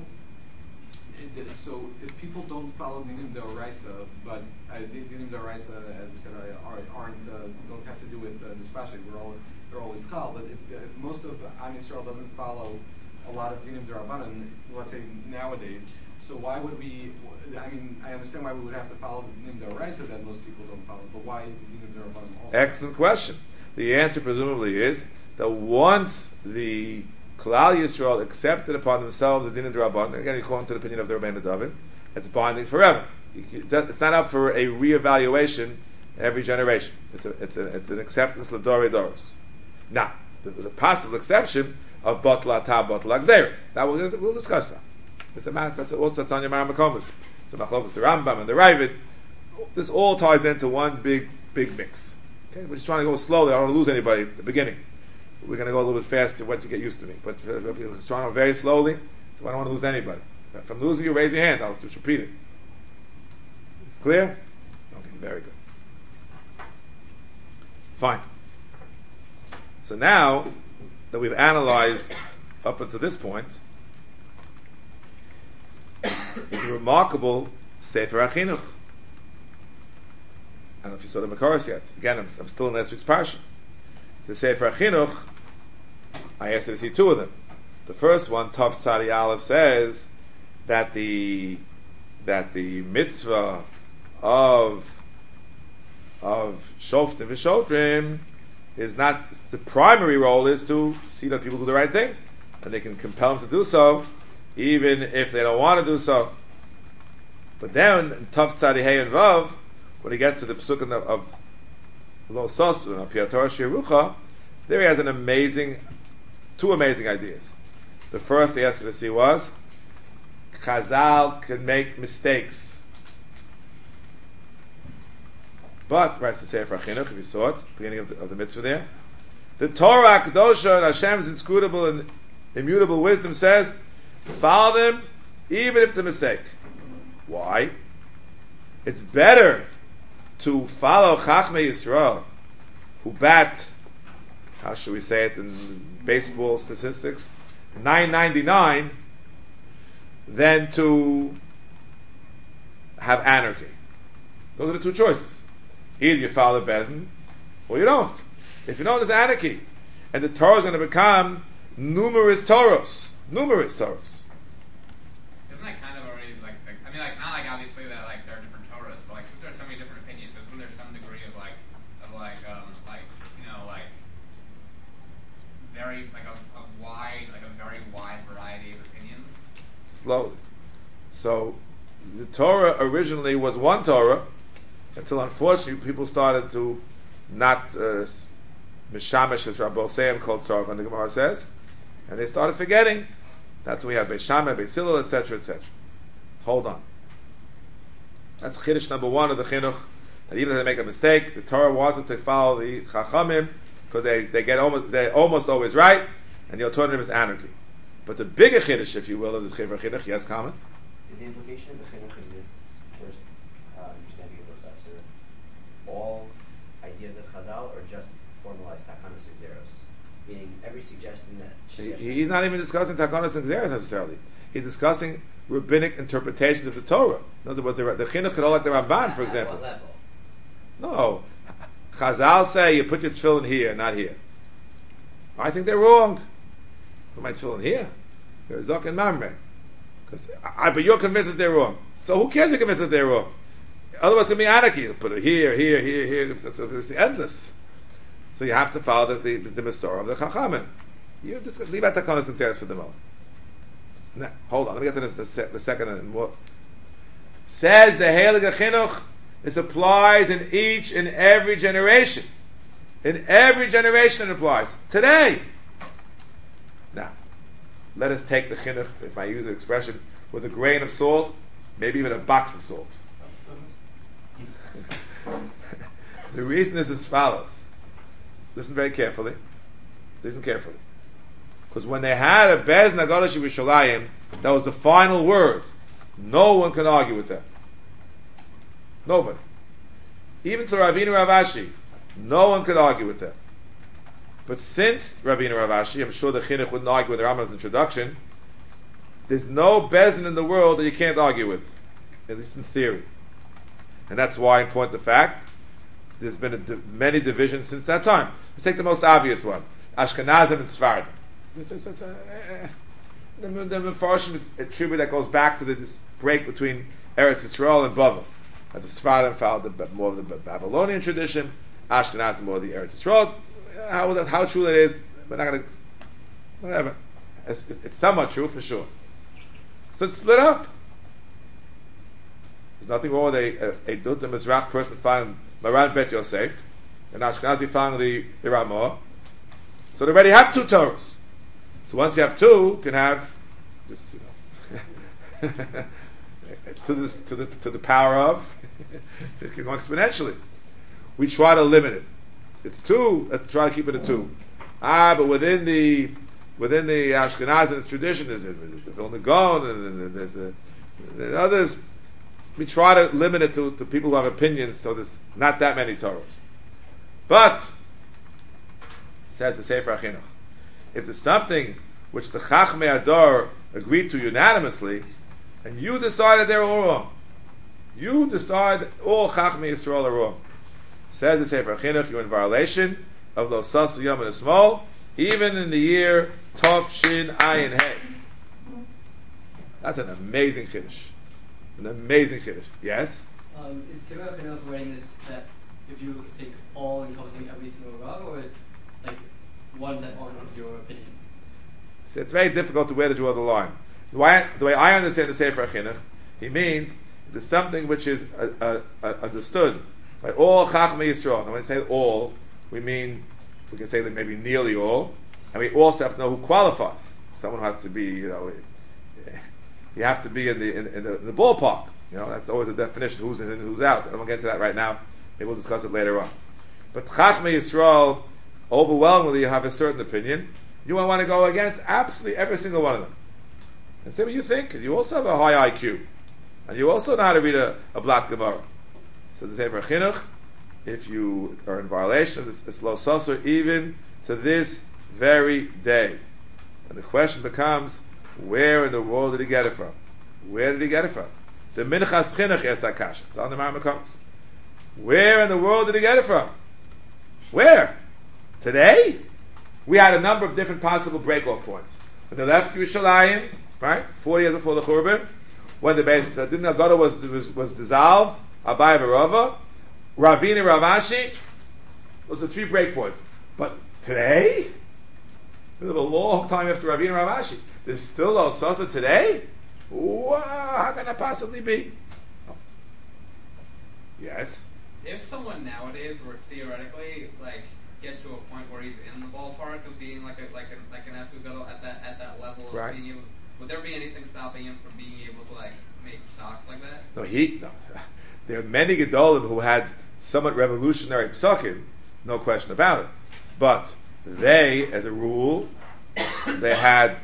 it, it- so if people don't follow Dinim D'Oraisa, but uh, Din- Dinim D'Oraisa, as we said, uh, aren't, aren't uh, don't have to do with uh, Nispashik, we're all they're always called. But if, if most of Am Yisrael doesn't follow a lot of Dinim D'Rabbanan, let's say nowadays. So why would we? I mean, I understand why we would have to follow the Dinim D'Oraisa that most people don't follow, but why the Dinim D'Rabbanan also? Excellent question. The answer presumably is that once the Klal Yisrael accepted upon themselves the Din of Rabban, again, according to the opinion of the Rebbeinu David, it's binding forever. It's not up for a reevaluation every generation. It's a, it's a, it's an acceptance l'dorei doros. Now, the, the possible exception of Batla Ta Batla Gzeira. That we'll, we'll discuss that. It's a matter. That's also it's on your Maramakomas. The Machlokes, the Rambam, and the Ravid. This all ties into one big, big mix. Okay, we're just trying to go slowly. I don't want to lose anybody at the beginning. We're going to go a little bit faster once you get used to me. But if you're trying to go very slowly, so I don't want to lose anybody. If I'm losing you, raise your hand. I'll just repeat it. It's clear? Okay, very good. Fine. So now that we've analyzed up until this point, it's a remarkable Sefer HaChinuch. I don't know if you saw the Makaros yet. Again, I'm, I'm still in last week's parsha. The Sefer HaChinuch, I asked you to see two of them. The first one, Tav Tzadi Aleph, says that the that the mitzvah of of Shoftim v'Shotrim is not, the primary role is to see that people do the right thing, and they can compel them to do so, even if they don't want to do so. But then, in Tav Tzadi Hey and Vav, when he gets to the psukim of, of Lo Sosu and Piyat Torah Shirucha, there he has an amazing, two amazing ideas. The first he asked you to see was, Chazal can make mistakes. But, writes the Sefer HaChinuch, if you saw it, beginning of the, of the mitzvah there, the Torah Kedosha and Hashem's inscrutable and immutable wisdom says, follow them even if it's a mistake. Why? It's better to follow Chachmei Yisrael, who bat, how should we say it in baseball statistics, nine ninety-nine, than to have anarchy. Those are the two choices. Either you follow the Bezin, or you don't. If you don't, there's anarchy. And the Torah is going to become numerous Torahs. Numerous Torahs. Isn't that kind of already like, like I mean, like not like obviously that like there are different Torahs, but like since there are so many different opinions, isn't there some degree of like of like um like you know like very like a, a wide like a very wide variety of opinions slowly. So the Torah originally was one Torah, until unfortunately people started to not uh, mishamish, as Rabbi Osayim called Sargon, the Gemara says, and they started forgetting. That's why we have Beis Shammai, Beis Hillel, et cetera, et cetera. Hold on. That's Chiddush number one of the Chinuch. And even if they make a mistake, the Torah wants us to follow the Chachamim because they, they get almost they're almost always right, and the alternative is anarchy. But the bigger Chiddush, if you will, of the Chivra Chinuch, yes, comment? Is the implication of the Chinuch in this first uh, understanding of the Sasser all ideas of Chazal or just formalized Takanos and Zeros? Meaning every suggestion that He, he's not even discussing Takanos and Xeris necessarily. He's discussing rabbinic interpretations of the Torah. In other words, the, the Chinuch could all like the Ramban, for example. At what level? No. Chazal say you put your tefillin here, not here. I think they're wrong. Put my tefillin here. They're Zok and Mamre. I, but you're convinced that they're wrong. So who cares you're convinced that they're wrong? Otherwise it's going to be anarchy. You put it here, here, here, here. It's, it's endless. So you have to follow the, the, the Masorah of the Chachamim. You just leave out the Takanos and Xeris for the moment. Now, hold on, let me get to the, the, the second and more. Says the Heilige Chinuch, this applies in each and every generation. In every generation it applies. Today. Now, let us take the Chinuch, if I use the expression, with a grain of salt, maybe even a box of salt. The reason is as follows. Listen very carefully. Listen carefully. Because when they had a Bez Nagala Yerushalayim, that was the final word. No one can argue with that. Nobody. Even to Ravina Rav Ashi, no one could argue with that. But since Ravina Rav Ashi, I'm sure the Chinuch wouldn't argue with Rambam's introduction, there's no Bezin in the world that you can't argue with, at least in theory. And that's why, in point of fact, there's been a di- many divisions since that time. Let's take the most obvious one. Ashkenazim and Sfardim. The, the Mefarshim attribute that goes back to the, this break between Eretz Yisrael and Bavel. As the Sfardim followed the, more of the Babylonian tradition, Ashkenazim more of the Eretz Yisrael. How, that, how true that is, we're not going to... Whatever. It's, it's somewhat true, for sure. So it's split up. There's nothing wrong with a, a, a Dut and Mizrach person following Maran Bet Yosef, and Ashkenazi following the, the Ramah. So they already have two Torahs. So once you have two, you can have just, you know, to the to the to the power of, just keep going exponentially. We try to limit it. It's two. Let's try to keep it at two. Ah, but within the within the Ashkenazi tradition, there's, there's the Vilna Gaon, and there's, a, there's others. We try to limit it to, to people who have opinions, so there's not that many Torahs. But says the Sefer HaChinuch, if there's something which the Chachmei Ador agreed to unanimously, and you decide that they're all wrong, you decide that all Chachmei Yisrael are wrong, says the Sefer HaChinuch, you're in violation of Lo Sasu Yom and Small, even in the year Tov Shin Ayin Hey. That's an amazing Chiddush. An amazing Chiddush. Yes? Um, is Sefer HaChinuch writing this that if you take all encompassing every single Rav, or like one that aren't of your opinion? So it's very difficult to where to draw the line. The way I, the way I understand the Sefer HaChinuch, he means there's something which is uh, uh, uh, understood by all Chachmei Yisrael. And when we say all, we mean, we can say that maybe nearly all, and we also have to know who qualifies. Someone has to be, you know, you have to be in the in, in, the, in the ballpark. You know, that's always a definition, who's in and who's out. I don't want to get into that right now. Maybe we'll discuss it later on. But Chachmei Yisrael, overwhelmingly, you have a certain opinion. You want to go against absolutely every single one of them. And say what you think, because you also have a high I Q. And you also know how to read a, a Blat Gemara. Says the Sefer HaChinuch, if you are in violation of this, this Lo Sasur, even to this very day. And the question becomes, where in the world did he get it from? Where did he get it from? The Minchas Chinuch es HaKasha. It's on the Marmakoms. Where in the world did he get it from? Where? Today? We had a number of different possible break-off points. When they left Yerushalayim, right, forty years before the Churban, when the base the Din Agada was, was was dissolved, Abai Verava, Ravina Rav Ashi, those are three breakpoints. But today, we live a long time after Ravina Rav Ashi. There's still Al Sasa today? Wow, how can that possibly be? Oh. Yes. If someone nowadays were theoretically like get to a point where he's in the ballpark of being like a like a like an absolute gadol at that at that level of Right. being able, would there be anything stopping him from being able to like make socks like that? No, he. No. There are many gedolim who had somewhat revolutionary psukim, no question about it. But they, as a rule, they had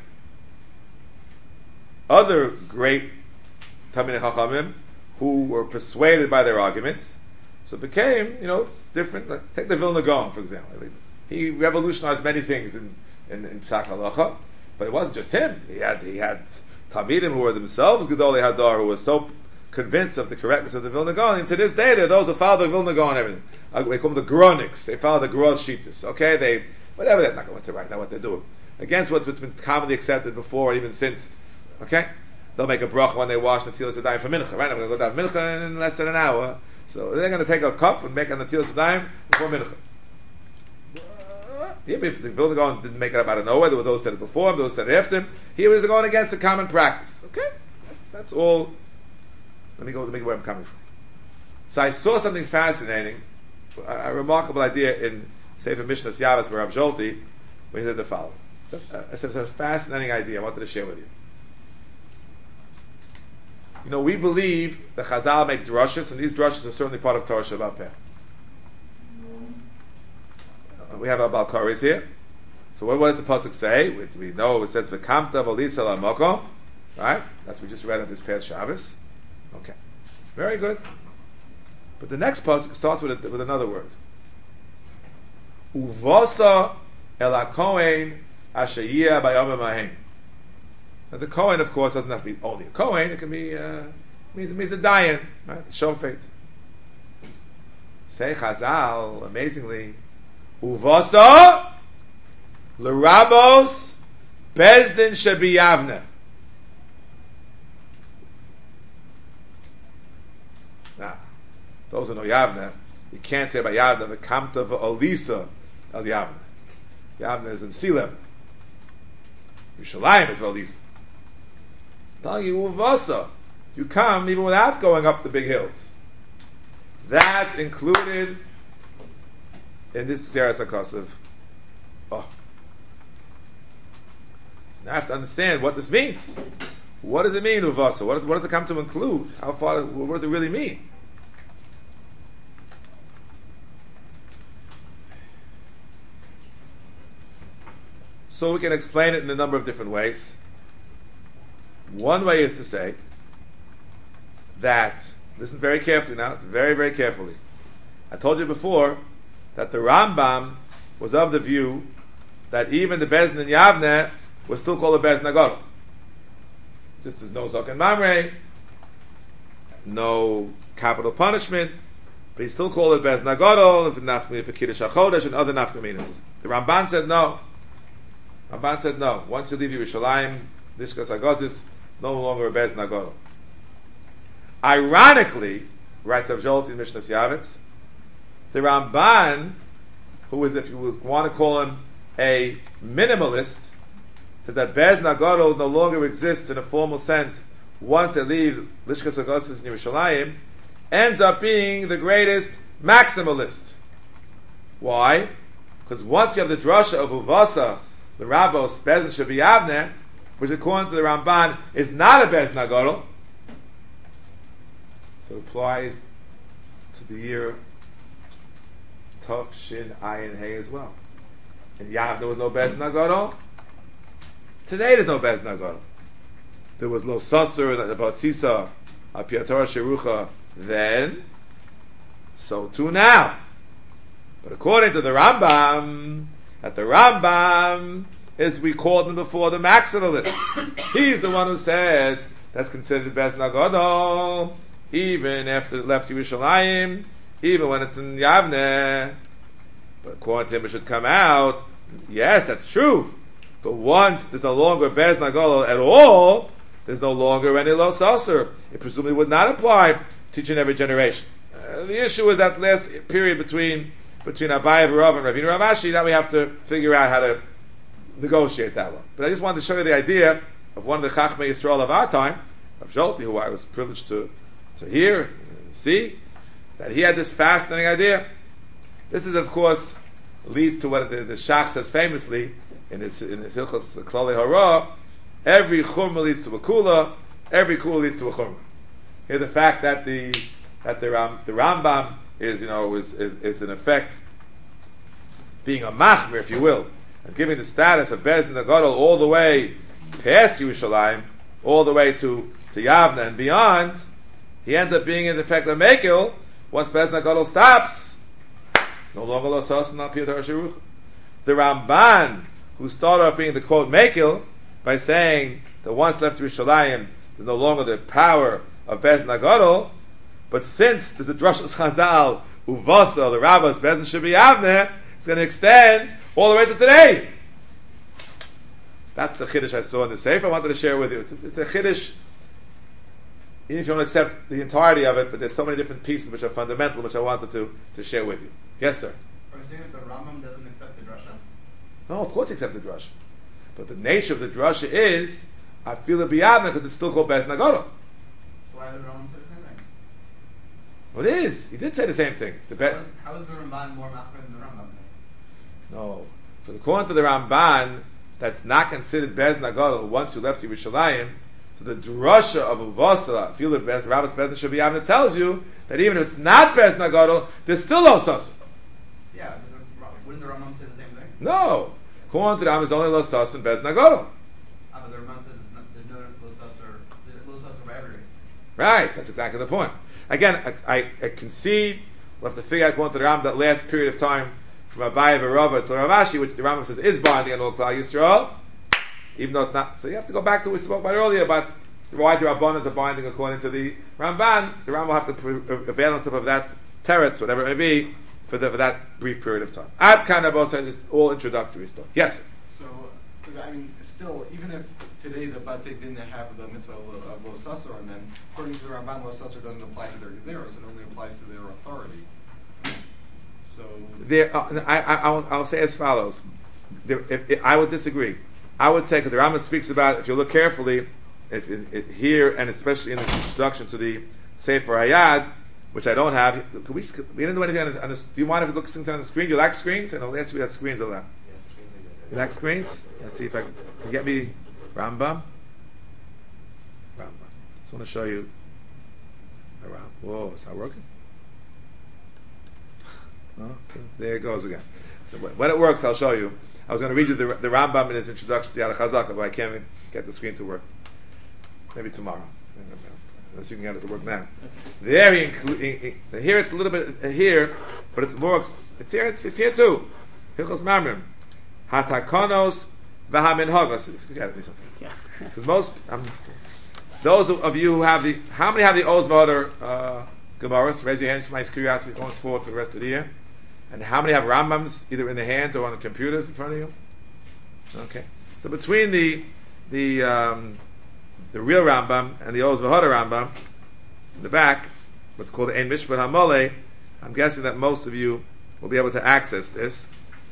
other great Talmidei Chachamim who were persuaded by their arguments. So it became, you know, different. Like, take the Vilna Gaon, for example. I mean, he revolutionized many things in in, in Psak Halacha, but it wasn't just him. He had he had Talmidim who were themselves Gedolei Hadar, who were so convinced of the correctness of the Vilna Gaon. And to this day, there are those who follow the Vilna Gaon and everything. Uh, they call them the Gronics. They follow the Gros Shitas. Okay, they whatever. They're not going to right now what they're doing against what's been commonly accepted before, even since. Okay, they'll make a bracha when they wash the Netilas Yadayim for mincha. Right, I'm going to go down mincha in less than an hour. So they're going to take a cup and make a Netilas Yadayim before mincha. Yeah, the Vilna Gaon didn't make it up out of nowhere. There were those who said it before him, those who said it after him. He was going against the common practice. Okay, that's all. Let me go. Let me go where I'm coming from. So I saw something fascinating, a, a remarkable idea in Sefer Mishnah Yavas by Rav Zolti, where he said the following. It's a, it's a fascinating idea. I wanted to share with you. You know, we believe the Chazal make drushes, and these drushes are certainly part of Torah Shabbat Peh. We have our Balkaris here. So what, what does the pasuk say? We, we know it says V'kamta v'olisa la'moko, right? That's what we just read on this past Shabbos. Okay, very good. But the next pasuk starts with a, with another word. Uvosa el hakohen asher yeh bayom ha'mahen. Now the Kohen, of course, doesn't have to be only a Kohen. It can be uh, means it means a dayan, right? Shofet. Say Chazal, amazingly, Uvasa l'rabos bezdin shebiyavne. Now, those who know Yavne, you can't say about Yavne the kamta v'olisa el Yavne. Yavne is in sea level. Yerushalayim is v'olisa. Telling you uvasa, you come even without going up the big hills. That's included in this Xeris HaKosav. Oh. So now I have to understand what this means. What does it mean, uvasa? What does, what does it come to include? How far? What does it really mean? So we can explain it in a number of different ways. One way is to say that, listen very carefully now, very, very carefully. I told you before that the Rambam was of the view that even the Bezdin in Yavne was still called a Bezdin Agor. Just as no Zok and Mamre, no capital punishment, but he still called it Bezdin Agor, if Nafmi for Kiddush HaChodesh and other Nafkaminas. The Ramban said no. Ramban said no. Once you leave Yerushalayim, Lishkas HaGozis, it's no longer a Bezdin Agor. Ironically, writes Rav Zolti in Mishnah Yavitz, the Ramban, who is, if you would want to call him a minimalist, says that Bezdin Agor no longer exists in a formal sense once they leave Lishkas HaGozis in Yerushalayim, ends up being the greatest maximalist. Why? Because once you have the drasha of Uvasa, the Rabbos, Bezdin Shabiyavne, which according to the Ramban is not a Bezdin Agor, so it applies to the year Tov Shin Ayin Hey as well. In Yav there was no Bezdin Agor. Today there's no Bezdin Agor. There was no Sasur, the Basisa, a Piatora Sherucha then, so too now. But according to the Rambam, that the Rambam is, we called him before, the maximalist. He's the one who said that's considered Bezdin Agor, even after it left Yerushalayim, even when it's in Yavne. But according to him, it should come out. Yes, that's true. But once there's no longer Bezdin Agor at all, there's no longer any Lo Sasur. It presumably would not apply to each and every generation. Uh, the issue is that last period between between Abaye Rav and Ravina Rav Ashi that we have to figure out how to negotiate that one. But I just wanted to show you the idea of one of the Chachmei Yisrael of our time, Rav Sholti, who I was privileged to, to hear and see, that he had this fascinating idea. This is, of course, leads to what the, the Shach says famously in his in his Hilchos Klalei Hara: every chumrah leads to a kula, every kula leads to a chumrah. Here, the fact that the that the Ram, the Rambam is you know is, is is in effect being a machmir, if you will, and giving the status of Beis Din Gadol all the way past Yerushalayim, all the way to to Yavna and beyond, he ends up being in effect a mekil. Once Beis Din Gadol stops, no longer lo sasan al pi Torah sherucha. The Ramban, who started off being the quote mekil by saying that once left Yerushalayim, there's no longer the power of Beis Din Gadol, but since there's a drashas Chazal uvasa, the rabbis Beis Din should be Yavna, it's going to extend all the way to today. That's the chiddush I saw in the Sefer. I wanted to share with you. It's a, it's a chiddush, even if you don't accept the entirety of it, but there's so many different pieces which are fundamental, which I wanted to, to share with you. Yes, sir? Are you saying that the Rambam doesn't accept the drasha? No, of course he accepts the drasha. But the nature of the drasha is, I feel it biyadna because it's still called Beis Din Gadol. So why did the Rambam say the same thing? Well, it is. He did say the same thing. The So be- how, is, how is the Ramban more machmir than the Rambam? No. So according to the Ramban, that's not considered Beis Din Gadol once you left Yerushalayim. So the drasha of Uvasa, feel it best, Rabbis Beis Din should be Yavna, tells you that even if it's not Beis Din Gadol, there's still no sasa. Yeah, but the, wouldn't the Rambam say the same thing? No. According to the Rambam, it's only lo sasa and Beis Din Gadol. Ah, but the Rambam says it's not, there's no losas or there's losas by every race. Right, that's exactly the point. Again, I, I, I concede, we'll have to figure out according to the Rambam that last period of time from Abaye Barava to Ravashi, which the Rambam says is binding on all Klal Yisrael, even though it's not. So you have to go back to what we spoke about earlier about why the Rabbanos are binding according to the Ramban. The Rambam will have to pre- avail himself of that teretz, whatever it may be, for, the, for that brief period of time. Ad kind of said it's all introductory stuff. Yes, sir. So, I mean, still, even if today the Batik didn't have the mitzvah of Lo Sasser on them, according to the Ramban, Lo Sasser doesn't apply to their gezeros, it only applies to their authority. So, There, uh, I, I, I'll, I'll say as follows. There, if, if, I would disagree. I would say, because the Rambam speaks about, if you look carefully, if it, it, here, and especially in the introduction to the Sefer Hayad, which I don't have, could we, could, we didn't do anything on this, on this. Do you mind if we look things on the screen? Do you like screens? And I'll ask you that screens a lot. You like screens? Let's see if I can, can you get me Rambam. Rambam. Just want to show you around. Whoa, is that working? Oh, there it goes again. So when it works, I'll show you. I was going to read you the, the Rambam in his introduction to Yad HaChazaka, but I can't even get the screen to work. Maybe tomorrow, unless you can get it to work now. There, he inclu- here it's a little bit here, but it's more. It's here. It's, it's here too. Hilchos Mamrim, Hatakonos v'Haminhagos. Forget it. Because most um, those of you who have the how many have the Oz V'Odor uh, Gemaras? Raise your hands for my curiosity going forward for the rest of the year. And how many have Rambams either in the hand or on the computers in front of you? Okay. So between the the um, the real Rambam and the Oz V'Odor Rambam in the back, what's called the Ein Mishpat HaMoleh, I'm guessing that most of you will be able to access this.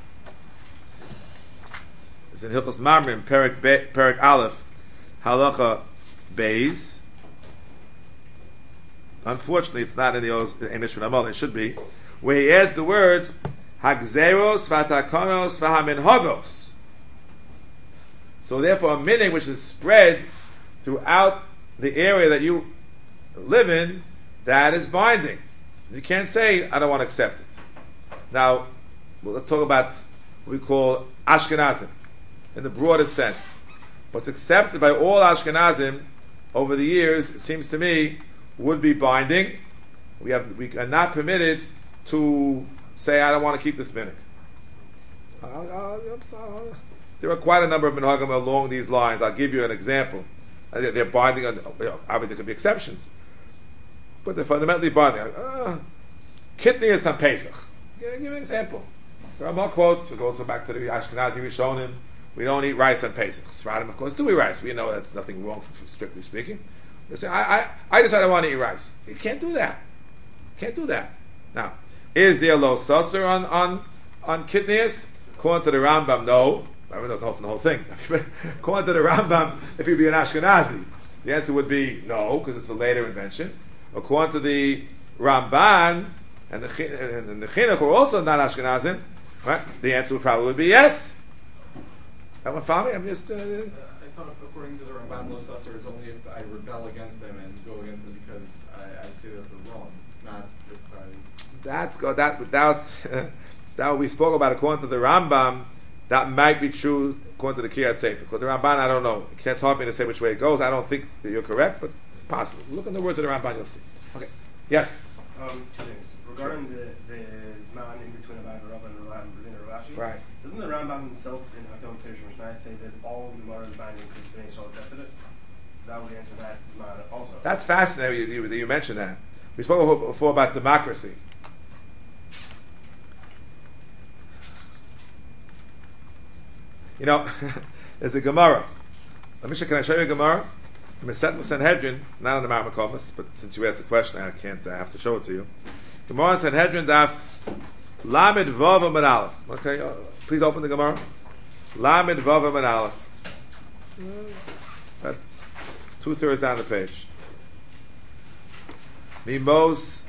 It's in Hilchos Mamrim, Perek Be- Perek Aleph, Halacha Beis. Unfortunately, it's not in the Oz Ein Mishpat HaMoleh. It should be, where he adds the words Hagzeros v'Hatakonos v'Haminhagos. So therefore, a minig which is spread throughout the area that you live in, that is binding. You can't say, I don't want to accept it. Now, well, let's talk about what we call Ashkenazim, in the broadest sense. What's accepted by all Ashkenazim over the years, it seems to me, would be binding. We have we are not permitted to say, I don't want to keep this minhag. Uh, uh, there are quite a number of minhagim along these lines. I'll give you an example. Uh, they're binding on, you know, obviously there could be exceptions, but they're fundamentally binding. Uh, Kitnius on Pesach. Give, give an example. There are more quotes. It goes back to the Ashkenazi Rishonim. We don't eat rice on Pesach. Sfaradim, of course, do eat rice. We know that's nothing wrong, strictly speaking. They say, I, I, I decide I want to eat rice. You can't do that. You can't do that. Now, is there lo sasser on on on Kitnius? According to the Rambam, no. I mean, doesn't open the whole thing. According to the Rambam, if you be an Ashkenazi, The answer would be no, because it's a later invention. According to the Ramban and the and the Chinuch, who are also not Ashkenazim, right? The answer would probably be yes. Everyone follow me? I'm just. Uh, Uh, I thought according to the Ramban, Lo Sasser is only if I rebel against them and go against them because I, I say that they're wrong, not if I. That's go that that's that we spoke about according to the Rambam. That might be true according to the Kiryat Sefer. According to the Ramban, I don't know. You can't talk me to say which way it goes. I don't think that you're correct, but it's possible. Look in the words of the Ramban, you'll see. Okay. Yes. Um, two things. Regarding the the Zman in between Abad Rav and Rav and Rashi. Right. Doesn't the Rambam himself in Hakam Teresh Mishnah say that all Gemara is binding because Bnei Yisrael accepted it? So that would answer that Zman also. That's fascinating that you, you, you mentioned that. We spoke before about democracy. You know, there's a Gemara. Let me show, can I show you a Gemara? I'm in Set Sanhedrin, not on the Mount Makomas, but since you asked the question, I can't. I have to show it to you. Gemara in Sanhedrin Daf Lamed Vav Amud Aleph. Okay, uh, please open the Gemara. Lamed Vav Amud Aleph. About two thirds down the page. Mimos.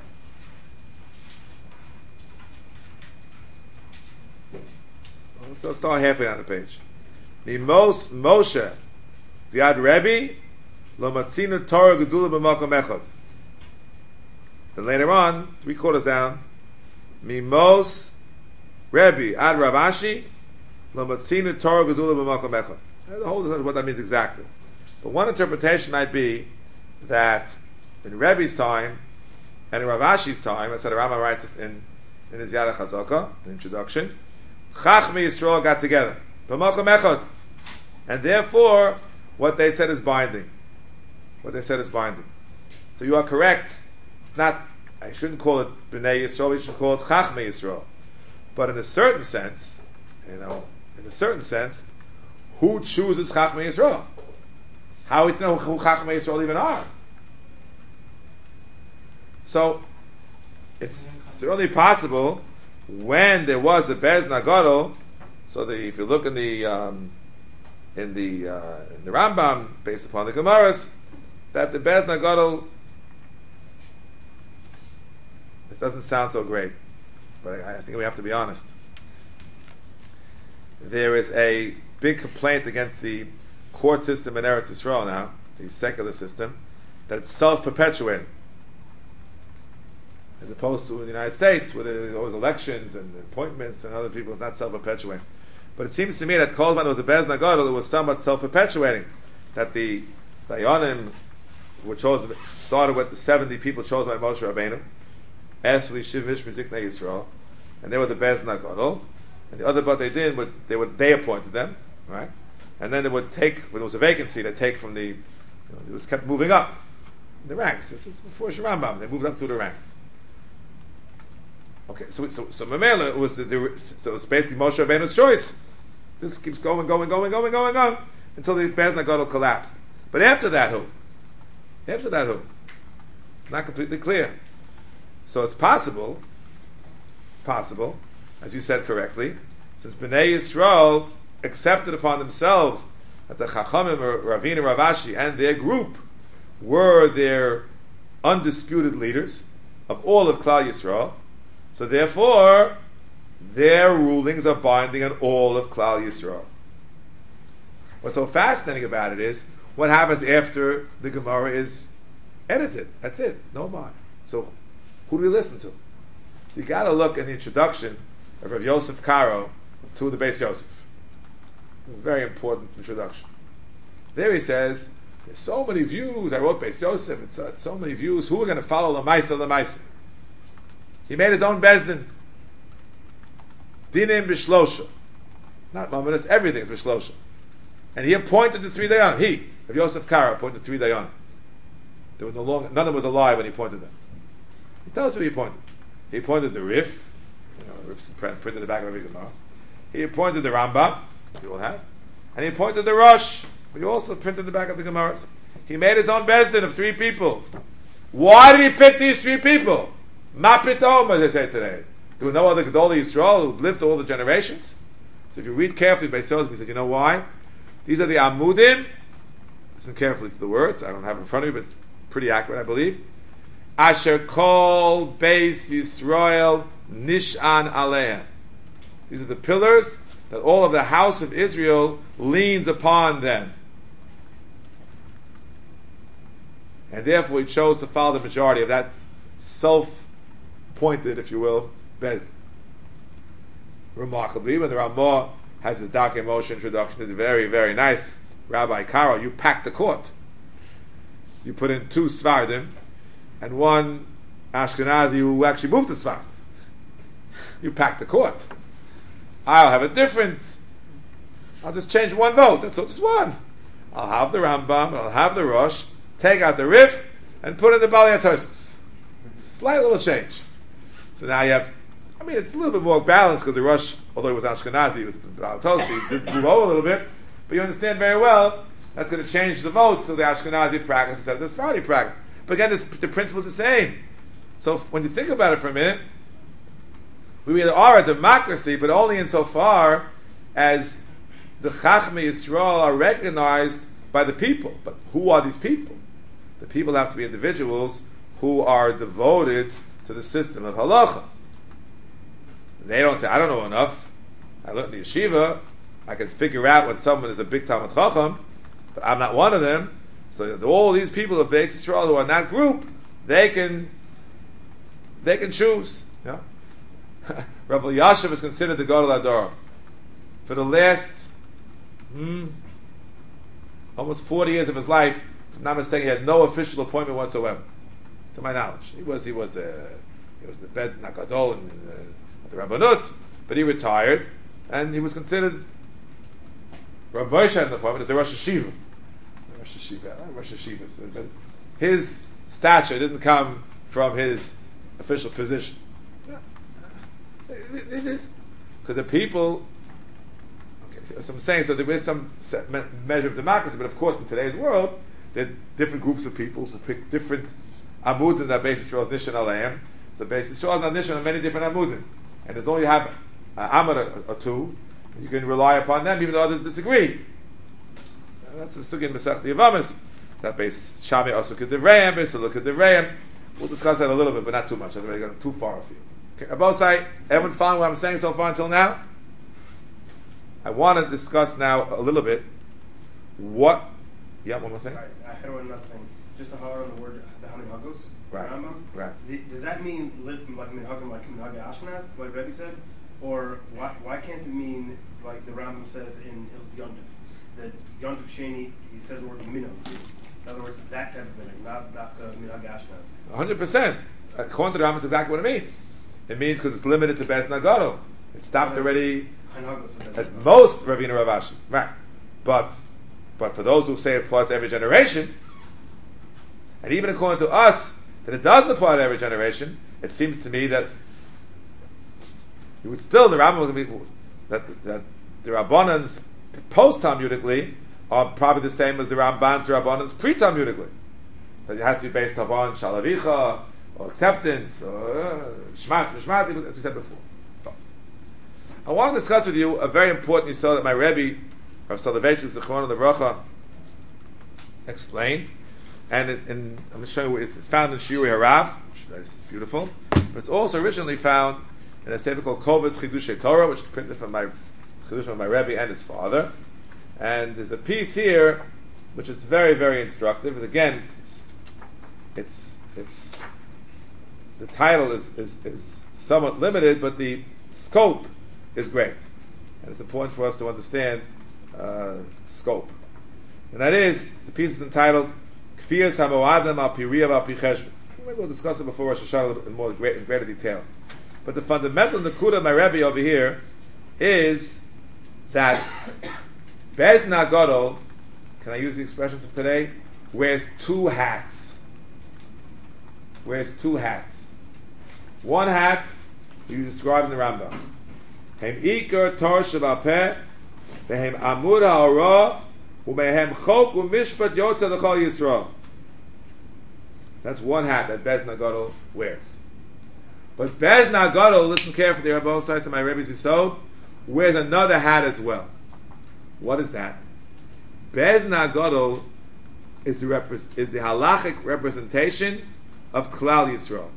So let's start halfway down the page. Mimos Moshe Viad Rebbe Lo Matzinu Torah Gedula B'Makom Echad. Then later on, three quarters down, Mimos Rebbe Ad Rav Ashi Lo Matzinu Torah Gedula B'Makom Echad. The whole is what that means exactly. But one interpretation might be that in Rebbe's time and in Rav Ashi's time, that's how the Rambam writes it in, in his Yad HaChazaka, the introduction, Chachmei Yisrael got together, b'makom echad, and therefore what they said is binding. What they said is binding. So you are correct. Not, I shouldn't call it Bnei Yisrael. We should call it Chachmei Yisrael. But in a certain sense, you know, in a certain sense, who chooses Chachmei Yisrael? How we know who Chachmei Yisrael even are? So it's certainly possible. When there was a Bez Nagadol, so the, if you look in the um, in the uh, in the Rambam, based upon the Gemaras, that the Bez Nagadol, this doesn't sound so great, but I, I think we have to be honest. There is a big complaint against the court system in Eretz Yisrael now, the secular system, that it's self-perpetuating. As opposed to in the United States, where there's always elections and appointments and other people, it's not self-perpetuating. But it seems to me that Kol Zman was a Bez Nagadol, it was somewhat self-perpetuating. That the Dayanim, who were chosen, started with the seventy people chosen by Moshe Rabbeinu, Esli Shivish Miziknei Yisrael, and they were the Bez Nagadol. And the other but they did, would, they would they appointed them, right? And then they would take, when there was a vacancy, they take from the, you know, it was kept moving up in the ranks. This is before Shirambam, they moved up through the ranks. Okay, so so so Mamela was the, the so it's basically Moshe Rabbeinu's choice. This keeps going, going, going, going, going, going until the Bez Nagadol collapsed. But after that, who? After that, who? It's not completely clear. So it's possible. It's possible, as you said correctly, since Bnei Yisrael accepted upon themselves that the Chachamim, Ravina, Rav Ashi, and their group were their undisputed leaders of all of Klal Yisrael. So therefore, their rulings are binding on all of Klal Yisrael. What's so fascinating about it is what happens after the Gemara is edited. That's it. No more. So who do we listen to? You got to look in the introduction of Rav Yosef Karo to the Beis Yosef. Very important introduction. There he says, there's so many views. I wrote Beis Yosef. It's, uh, it's so many views. Who are going to follow the Maisa, the Maisa? He made his own bezdin. Dinim b'shlosha. Not Mamonas, everything is b'shlosha. And he appointed the three dayanim. He, of Yosef Kara, appointed three dayanim. There was no longer, none of them was alive when he appointed them. He tells you who he appointed. He appointed the Rif. You know, the Rif's printed in the back of every Gemara. He appointed the Rambam, you all have. And he appointed the Rosh, who you also printed in the back of the Gemaras. He made his own bezdin of three people. Why did he pick these three people? Mapitom, as they say today. There were no other Gedolei Yisrael who lived all the generations. So if you read carefully, Beis Yosef, he said, you know why? These are the Amudim. listen carefully to the words. I don't have it in front of me, but it's pretty accurate, I believe. Asher kol beis Yisrael nishan aleha. These are the pillars that all of the house of Israel leans upon them. And therefore he chose to follow the majority of that self-pointed, if you will, Bezdin. Remarkably, when the Ramah has his Darkei Moshe introduction, it's very, very nice. Rabbi Karo, you pack the court. You put in two Svardim and one Ashkenazi who actually moved to Sfard. You pack the court. I'll have a different. I'll just change one vote. That's all, just one. I'll have the Rambam, I'll have the Rosh, take out the Rif, and put in the Bali HaTosfos. Slight little change. So now you have, I mean, it's a little bit more balanced because the Rosh, although he was Ashkenazi, he was Bali HaTosfos, he did move over a little bit, but you understand very well that's going to change the votes to the Ashkenazi practice instead of the Sephardi practice. But again, this, the principle is the same. So when you think about it for a minute, we are a democracy, but only insofar as the Chachmei Yisrael are recognized by the people. But who are these people? The people have to be individuals who are devoted to the system of halacha. They don't say, I don't know enough. I learned in the yeshiva. I can figure out when someone is a big Talmud Chacham, but I'm not one of them. So all these people of Beis Yisrael who are in that group, they can they can choose. Yeah? Rabbi Yashiv is considered the Gadol Hador. For the last hmm, almost forty years of his life, if I'm not mistaken, he had no official appointment whatsoever, to my knowledge. He was he was the he was the Bed Nagadol and the, the Rabbanut, but he retired, and he was considered. Rabbi Moshe had an appointment at the Rosh Hashiva. Rosh Hashiva, Rosh Hashiva. So, but his stature didn't come from his official position. It, it is because the people. Okay, so I'm saying so there is some set me- measure of democracy, but of course in today's world there are different groups of people who pick different amudim that Beis Yisrael is nishan aleim. The Beis Yisrael is not nishan on many different amudim, and as long as you have uh, amud or, or two, you can rely upon them even though others disagree. Uh, that's the sugya in Masechta Yevamos. That Beis Shammai also could the Reim, Beis look at the Reim. We'll discuss that a little bit, but not too much. I've already gone too far afield. Okay, Abosai, everyone following what I'm saying so far until now? I want to discuss now a little bit what. Yeah, one more thing. Sorry, I had one another thing. Just to holler on the word the Haminhagos. Right. Rambam. Right. The, does that mean live like minhagim like minhag Ashkenaz, like Rebbe said, or why why can't it mean like the Rambam says in Hil's Yontif that Yontif Sheni he says the word minhag. In other words, that type of minhag, not not uh, minhag Ashkenaz. one hundred percent. According to the Rambam, it's exactly what it means. It means because it's limited to Beis Nagadol. It stopped Right. already Haminhagos is at that- most Ravina Rav Ashi. Right. But but for those who say it applies to every generation, and even according to us, that it doesn't apply to every generation, it seems to me that you would still, the Rambam would be, that, that the Rabbanans post-Talmudically are probably the same as the Ramban to Rabbanans pre-Talmudically. That it has to be based upon Shalavicha, or acceptance, or Shmat, Shmat, as we said before. So, I want to discuss with you a very important yisod that my Rebbe, Rav Soloveitchik Zichrono Livracha, explained. And it, in, I'm going to show you, it's, it's found in Shiuri Harav, which is beautiful, but it's also originally found in a sefer called Kovetz Chidushei Torah, which is printed from my Chidush from my Rebbe and his father. And there's a piece here which is very, very instructive. And again, it's, it's, it's the title is, is, is somewhat limited, but the scope is great. And it's important for us to understand uh, scope. And that is, the piece is entitled Kfiyas HaMoadim Al Pi Riyav Al Pi Cheshbon. Maybe we'll discuss it before Rosh Hashanah in more great, in greater detail. But the fundamental nakuda of my Rebbe over here is that Beis Nagadol, can I use the expression for today, wears two hats. Wears two hats. One hat, you describe in the Rambam. Hem Iker Tor Shel Peh, Vehem Amud HaOra, Umehem Chok Umishpat Yotza L'Chol Yisrael. That's one hat that Beis Nagadol wears. But Beis Nagadol, listen carefully, Rabbi Osai, to my Rebbe's Yisod, wears another hat as well. What is that? Beis Nagadol is the repre- is the halachic representation of Klal Yisrael.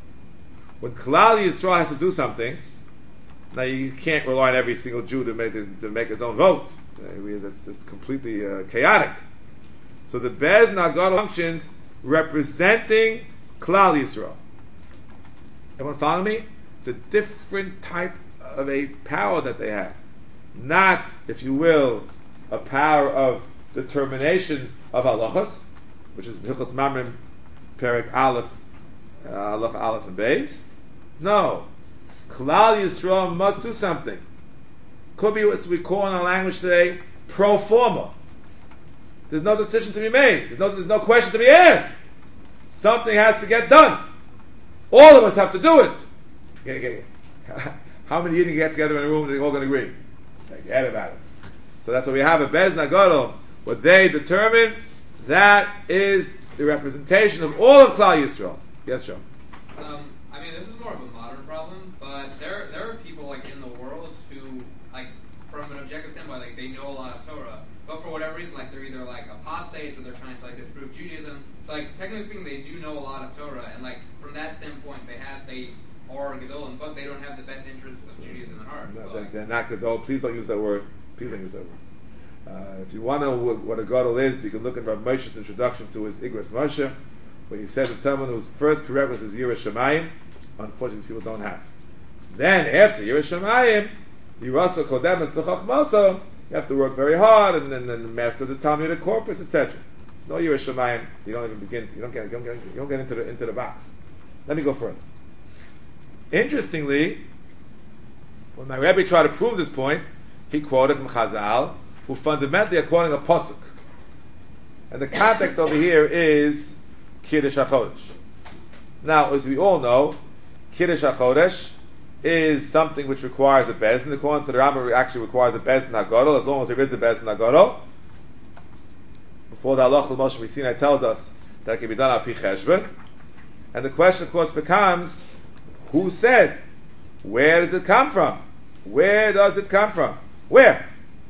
When Klal Yisrael has to do something, now you can't rely on every single Jew to make his, to make his own vote. Uh, that's, that's completely uh, chaotic. So the Bez Nagad functions representing Klal Yisrael. Everyone follow me? It's a different type of a power that they have. Not, if you will, a power of determination of halachas, which is Hilchos Mamrim, Perek Aleph, uh, Halach Aleph and Beis. No. Klal Yisrael must do something. Could be what we call in our language today, pro forma. There's no decision to be made. There's no, there's no question to be asked. Something has to get done. All of us have to do it. Okay, okay. How many Yidden get together in a room and they're all going to agree? Forget about it. So that's what we have at Bez Nagadol. What they determine, that is the representation of all of Klal Yisrael. Yes, Joe? Um, I mean, this is more of a modern problem, but there there are people like in the world who, like, from an objective standpoint, like they know a lot of Torah, but for whatever reason, like they're either like apostates or they're trying to like disprove Judaism. So like technically speaking, they do know a lot of Torah, and like from that standpoint, they have they are Gedolim, but they don't have the best interests of Judaism at heart. No, so, they're, like, they're not Gadol. Please don't use that word. Please don't use that word. Uh, if you want to know what, what a Gadol is, you can look at Rav Moshe's introduction to his Igros Moshe, where he says that someone whose first prerequisite is Yiras Shamayim. Unfortunately, people don't have. Then, after Yiras Shamayim, Yirasa Kodem and Chachmasa, you have to work very hard and then, then master the Talmud corpus, et cetera. No Yiras Shamayim, you don't even begin. To, you don't get. You don't get, you don't get into the into the box. Let me go further. Interestingly, when my Rebbe tried to prove this point, he quoted from Chazal, who fundamentally are quoting a pasuk, and the context over here is Kiddush HaChodesh. Now, as we all know, Kiddush HaChodesh is something which requires a bezin. According to the Rambam, it actually requires a bezin hagadol, as long as there is a bezin hagadol. Before the Halach L'Moshe Sinai tells us that it can be done al pi cheshbon, and the question, of course, becomes: who said? Where does it come from? Where does it come from? Where?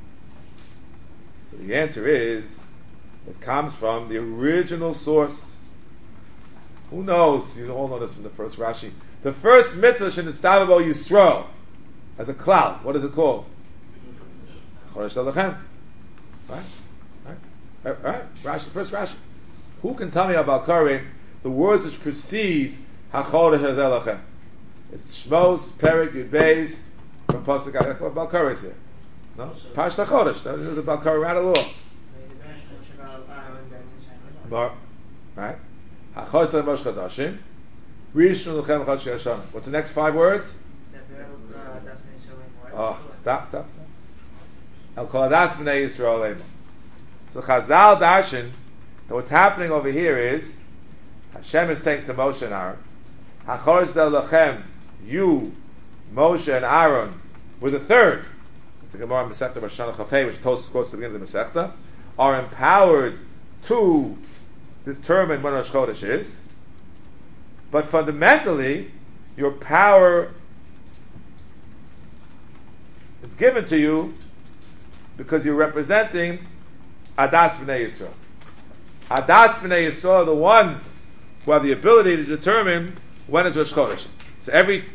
So the answer is, it comes from the original source. Who knows? You all know this from the first Rashi. The first mitzvah shenistavo Yisrael as a cloud. What is it called? Chodesh Elohim. Right? Right? Right? Right? Rashi. First Rashi. Who can tell me about Karim the words which precede HaChodesh Elohim? It's Shmos, Perek, Yud Beis, from Pasuk Balkar is here. No? It's Pash HaChodesh. That is the Balkar right along. Bar. Right? HaChodesh Elohim Chadashim. What's the next five words? Oh, stop, stop, stop. El Koladas B'nei Yisrael Ema. So Chazal Darshan, and what's happening over here is Hashem is saying to Moshe and Aaron, HaChodesh Lachem, you, Moshe and Aaron, were the third. It's the Gemara in Masechta Rosh Hashanah Chafei, which Tosfos quotes at the beginning of the Masechta, are empowered to determine when Rosh Chodesh is. But fundamentally, your power is given to you because you're representing Adas B'nai Yisrael. Adas B'nai Yisrael are the ones who have the ability to determine when is Rosh Chodesh. So every, I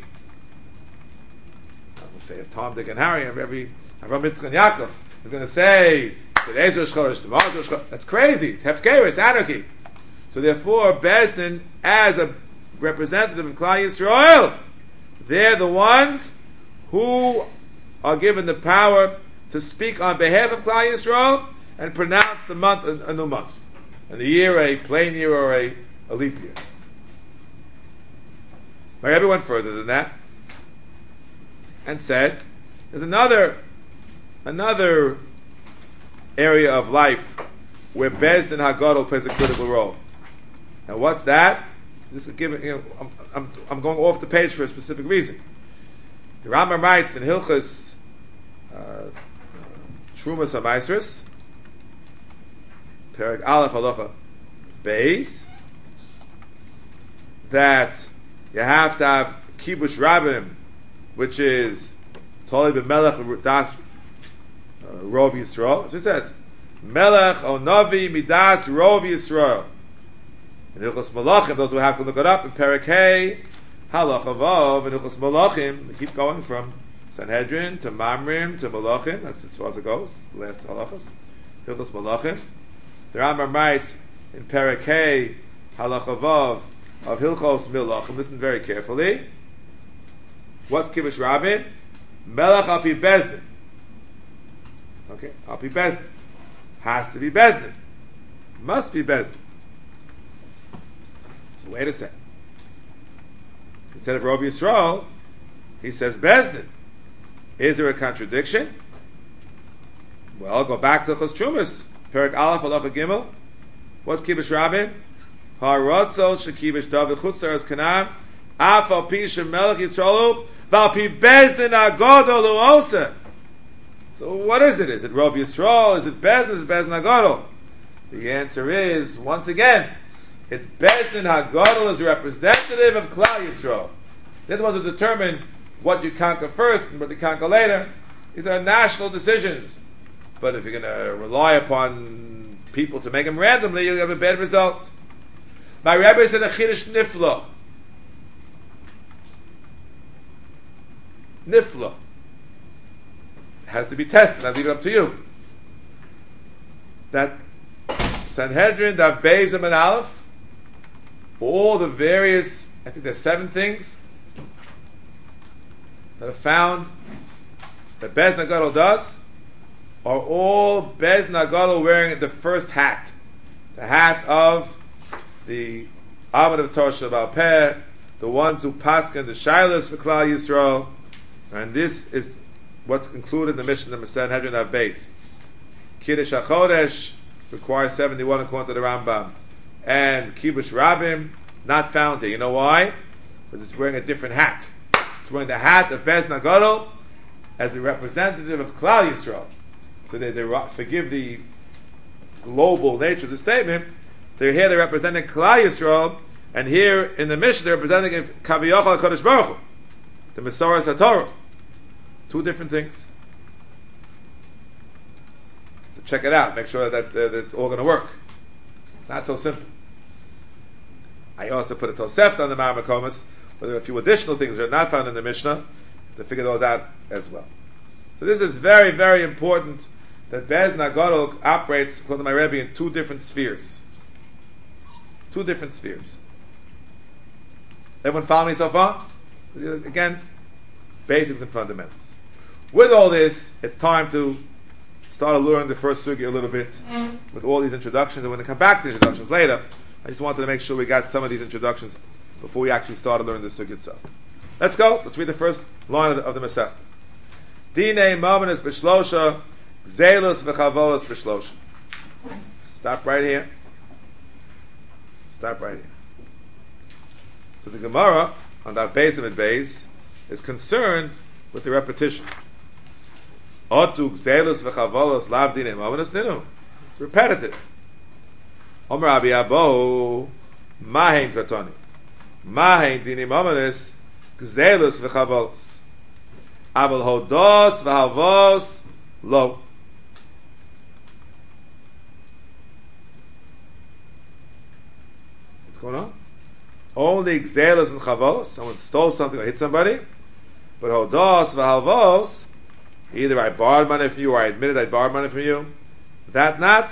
would say, Tom, Dick, and Harry, every Avram, Yitzchak, and Yaakov is going to say today's Rosh Chodesh, tomorrow's Rosh Chodesh. That's crazy. It's hefker, it's anarchy. So therefore, Bezdin, as a representative of Klal Yisrael, they're the ones who are given the power to speak on behalf of Klal Yisrael and pronounce the month a, a new month, and the year a plain year or a, a leap year. My Rebbe went further than that and said, there's another another area of life where Bezdin Hagadol plays a critical role. Now, what's that? This is giving, you know, I'm, I'm, I'm going off the page for a specific reason. The Rambam writes in Hilchos uh, Trumas HaMaasros, Perek Aleph Halacha Beis, that you have to have Kibush Rabim, which is Toli B'Melech Das uh, Rov Yisrael. So it says, Melech o Navi Midas Rov Yisrael. In Hilchos Malachim, those who have to look it up in Perek Hey, Halach Avav, in Hilchos Malachim, we keep going from Sanhedrin to Mamrim to Malachim. That's as far as it goes. The last halachas. Hilchos Malachim. The Rambam writes in Perek Hey, Halach Avav of Hilchos Malachim. Listen very carefully. What's Kibbush Rabin? Melech al pi Bezdin. Okay, al pi Bezdin. Has to be Bezdin. Must be Bezdin. So wait a second. Instead of Rov Yisrael, he says Bezdin. Is there a contradiction? Well, go back to Chos Trumas. Perek Aleph Halacha Gimel. What's Kibbush Rabin? Haratzol shekibush David Chutzaras Kanaan. Af al pi shemelech Yisraelu val pi Bezdin agodol uosa. So what is it? Is it Rov Yisrael? Is it Bezdin? Is it Bezdin Hagadol? The answer is, once again, it's Bezdin Hagadol as a representative of Klal Yisrael. They're the ones who determine what you conquer first and what you conquer later. These are national decisions. But if you're going to rely upon people to make them randomly, you'll have a bad result. My rabbi said a Chiddush Niflo. Niflo. Has to be tested. I'll leave it up to you. That Sanhedrin, that Beis and Aleph, all the various, I think there's seven things that are found that Bez Nagadol does, are all Bez Nagadol wearing the first hat, the hat of the Amud of Torah Shabbat Peh, the ones who paskin the Shilas for Klal Yisrael, and this is what's included in the mission of the Sanhedrin of Beis. Kiddush HaChodesh requires seventy-one according to the Rambam, and Kibbush Rabim not found here. You know why? Because it's wearing a different hat. It's wearing the hat of Bez Nagadol as a representative of Klal Yisrael. So they, they forgive the global nature of the statement. They're here, they're representing Klal Yisrael, and here in the Mishnah they're representing Kaviyachal HaKadosh Baruch Hu, the Mesoras HaTorah. Two different things. So check it out. Make sure that, uh, that it's all going to work. Not so simple. I also put a Tosefta on the Mar Makomas, but there are a few additional things that are not found in the Mishnah to figure those out as well. So this is very, very important that Bez Nagadol operates, according to my Rebbe, in two different spheres. Two different spheres. Everyone follow me so far? Again, basics and fundamentals. With all this, it's time to start learning the first sugya a little bit with all these introductions. And we're going to come back to the introductions later. I just wanted to make sure we got some of these introductions before we actually started learning the sugya itself. Let's go. Let's read the first line of the, of the Masechta. Dinei Mamanis B'Shlosha, Gzelos V'Chavolos B'Shlosha. Stop right here. Stop right here. So the Gemara on that base of base is concerned with the repetition. Otu Gzelos V'Chavolos Lav Dinei Mamanis Ninu. It's repetitive. Omer Abi Abo Mahen Katoni. Mahen Dinei Mamanis Gzelos V'Chavolos. Abel Hodos V'Havos Lo. What's going on? Only Gzelos and Chavos. Someone stole something or hit somebody. But Hodos V'Havos, either I borrowed money from you or I admitted I borrowed money from you. That not.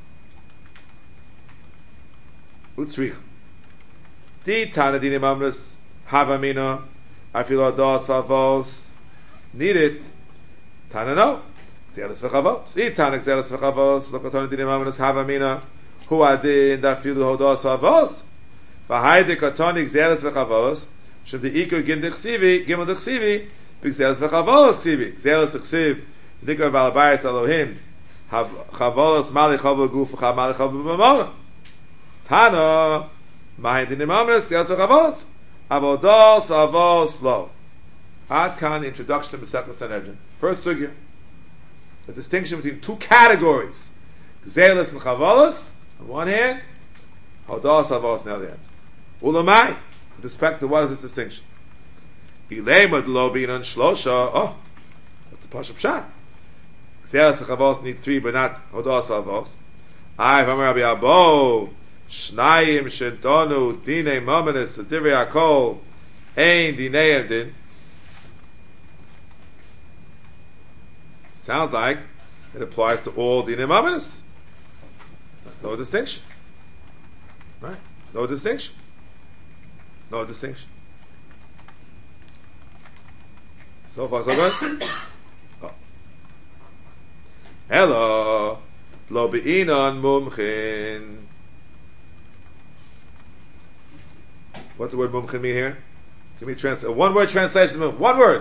Utzrich. Di Tana Dini Mamrus Havamina. I feel Hodos V'Havos. Need it. Tana no. Zealous v'chavos. Eat Tana zealous v'chavos. Lokotoni dinim amenos havamina. Hu adin dafilu hodos v'chavos. V'hayde kotoni zealous v'chavos. Shem the ikur gim dechsivi gim dechsivi. Big zealous v'chavos ksivi. Zealous dechsiv. Dikar balabayis Elohim. Chavolos mali chavu guf v'chav mali chavu b'mamona. Tana. Mahin dinim amenos zealous v'chavos. Avodos v'chavos lo. Ad Khan, the introduction to Masechta Sanhedrin. First sugya, the distinction between two categories: Gzelos and Chavolos on one hand, Hodos Havos on the other hand. Ulamai, with respect to what is this distinction? Ilemad lo binan shlosha. Oh, that's a pashup shot. Xeras Chavos need three, but not Hodos Avos. I, Vamar Rabbi Abo, Shnayim Shentonu, Dine Momenis, Divrei Akol, Ein Dinei Evdin. Sounds like it applies to all Dinei Momenis. No distinction. Right? No distinction. No distinction. So far, so good? Oh. Hello. Lo be'inon mumchin. What the word mumchin mean here? Can we translate? One word translation of mumchin. One word.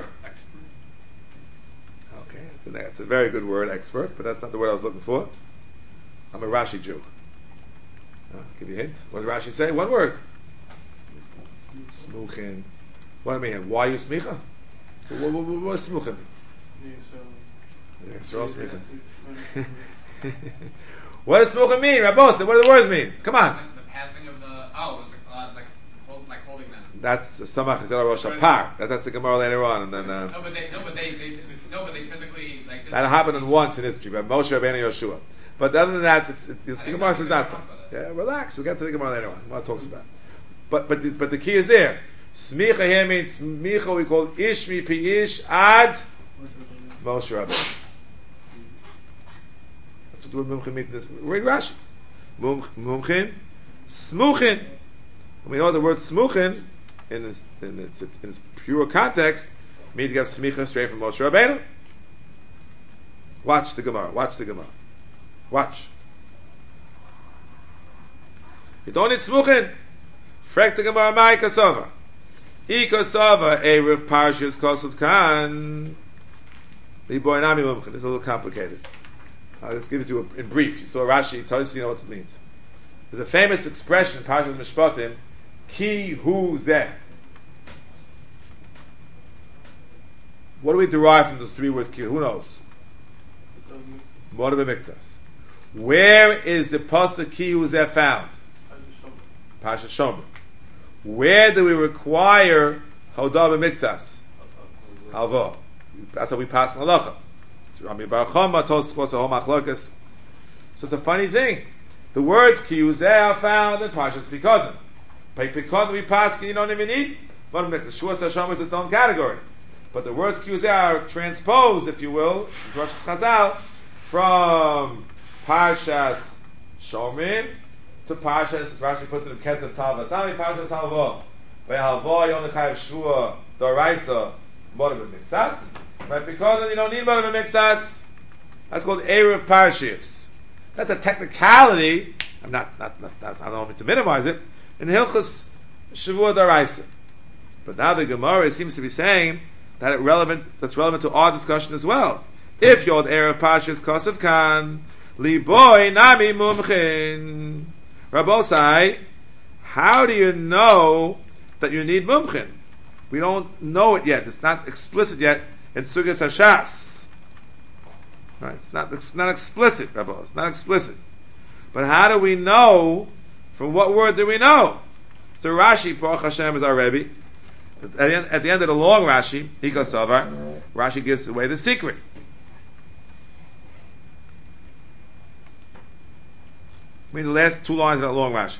Okay, it's a, it's a very good word, expert, but that's not the word I was looking for. I'm a Rashi Jew. Uh, give you a hint. What does Rashi say? One word. Smuchin. What do I mean? Why you smicha? What, what, what, what does smuchin mean? Yisrael smicha. What does smuchin mean, Rabbos? What do the words mean? Come on. The passing of the oh, it was uh, like hold, like holding them. That's samach zera rosh hapar. That, that's the Gemara later on, and then. Uh, no, but they no, but they, they no, but they physically like. That happened once in history by Moshe Rabbeinu Yeshua. But other than that, it's, it's, it's, the Gemara says not so. Yeah, relax. We'll get to the Gemara later on. What talks about. But but the, but the key is there. Smicha here means smicha. We call ishmi pi ish ad Moshe Rabbeinu. That's what the word mumchin means in this. Read Rashi. Mumchin, smuchin. We know the word smuchin in its, in its, in its pure context means to have smicha straight from Moshe Rabbeinu. Watch the Gemara. Watch the Gemara. Watch. You don't need smuchin. Frek the Gemara mai kasava. I kasava erev parshas kosov kan. Liboy nami mumchin. It's a little complicated. I'll just give it to you in brief. You saw Rashi. Tell us you know what it means. There's a famous expression in Parshas Mishpatim. Ki hu zeh. What do we derive from those three words? Ki? Who knows? Moda b'miktas. Where is the pasuk ki hu zeh found? Parshas Shomer. Where do we require hodah b'miktas? Halva. That's how we pass in halacha. So it's a funny thing. The words ki hu zeh are found in Parshas Pikodim. By Pikodim we pass, you don't even need one mixer. Shuas Hashem is its own category. But the words ki hu zeh are transposed, if you will, in Parshas Chazal, from Parshas Shomrim to Parshas, Rashi puts it in Kesef Talva. Sami Parshas Halva. By Halva you only have Shua, Doraisa, Moda B'miktas. By Pikodim you don't need Moda B'miktas. That's called Erev Parshas. That's a technicality. I'm not, not, not, not I don't want to minimize it. In Hilchos Shavua Daraisa. But now the Gemara seems to be saying that it relevant that's relevant to our discussion as well. If you're the Erev Parshas Kosov Kan, Liboy Nami Mumchin. Rabbosai, how do you know that you need Mumchin? We don't know it yet. It's not explicit yet in Sugas Hashas. Right? It's not it's not explicit, Rabbi. It's not explicit. But how do we know? From what word do we know? So Rashi, Baruch Hashem, is our Rebbe. At the end, at the end of the long Rashi, Hika Savar, Rashi gives away the secret. I mean the last two lines of that long Rashi.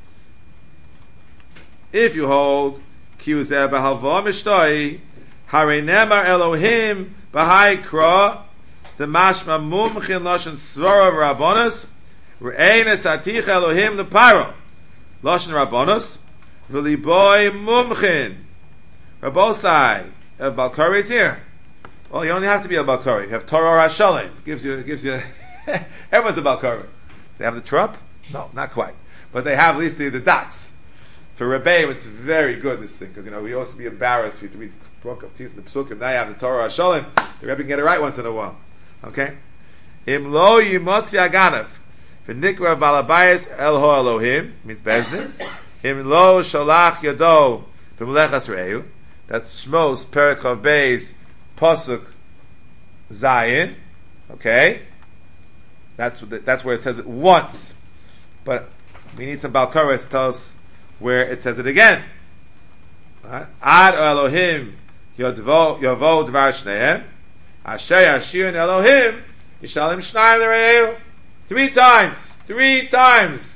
If you hold Ki hu zeh b'halva mishtoi, Harei nemar Elohim b'hai kra, the mashma mumchin lashon svara v'rabbonos, Re'enes atich Elohim leparo, lashon rabbonos, v'liboy mumchin. Rabbosai, a Balkari is here. Well, you don't have to be a Balkari. You have Torah Hashalim. Gives you, gives you. Everyone's a Balkari. They have the trump? No, not quite. But they have at least the, the dots. For Rebbeim, it's very good, this thing, because you know we also be embarrassed if we broke up teeth in the Pesukim. Now you have the Torah Hashalim. The Rebbe can get it right once in a while. Okay? Im lo yimotzi aganav. V'nikra balabayis el ho Elohim, means Bezdin. Im lo shalach yado b'melechas re'eu. That's Shmos, Perek Chav Beis, Pasuk Zayin. Okay? That's what the, that's where it says it once. But we need some Balkaris to tell us where it says it again. Right? Ad Elohim yavo dvar shneim. Asher yashir Elohim Yishalim Shnayim L'Re'eu. Three times. Three times.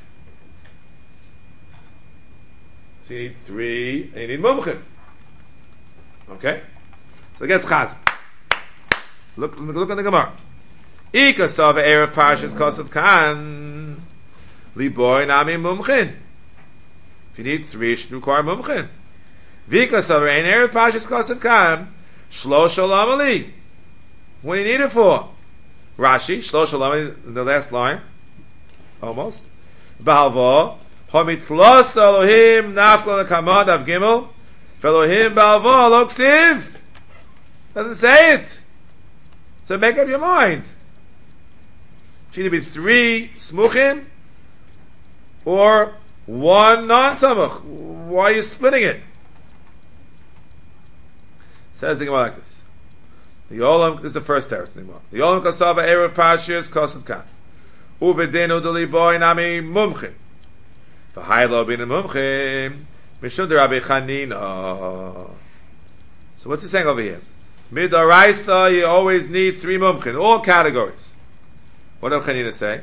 So you need three, and you need mumchin. Okay? So it gets chazan. Look, look, look on the Gemara. Ika sava erev parshas kosav kan liboy nami mumchin. If you need three, you should require mumchin. Vika sava ein erev parshas kosav kan shlosh olam ali. What do you need it for? Rashi shlosh olam ali, the last line, almost. Ba'alvo hamitlos Elohim nafkol lekamad av gimel ve'Elohim ba'alvo lo ksiv. Doesn't say it. So make up your mind. Should either be three smuchim or one non-samuch. Why are you splitting it? Says the Gemara like this. The Olam, this is the first teretz. The Olam kasava erev parshas kosav kan. Uvedenu deli boy nami mumchin. V'haylo bin mumchin mishum de Rabbi Chanina. So what's he saying over here? Midaraisa, you always need three mumchin, all categories. What does Chanina say?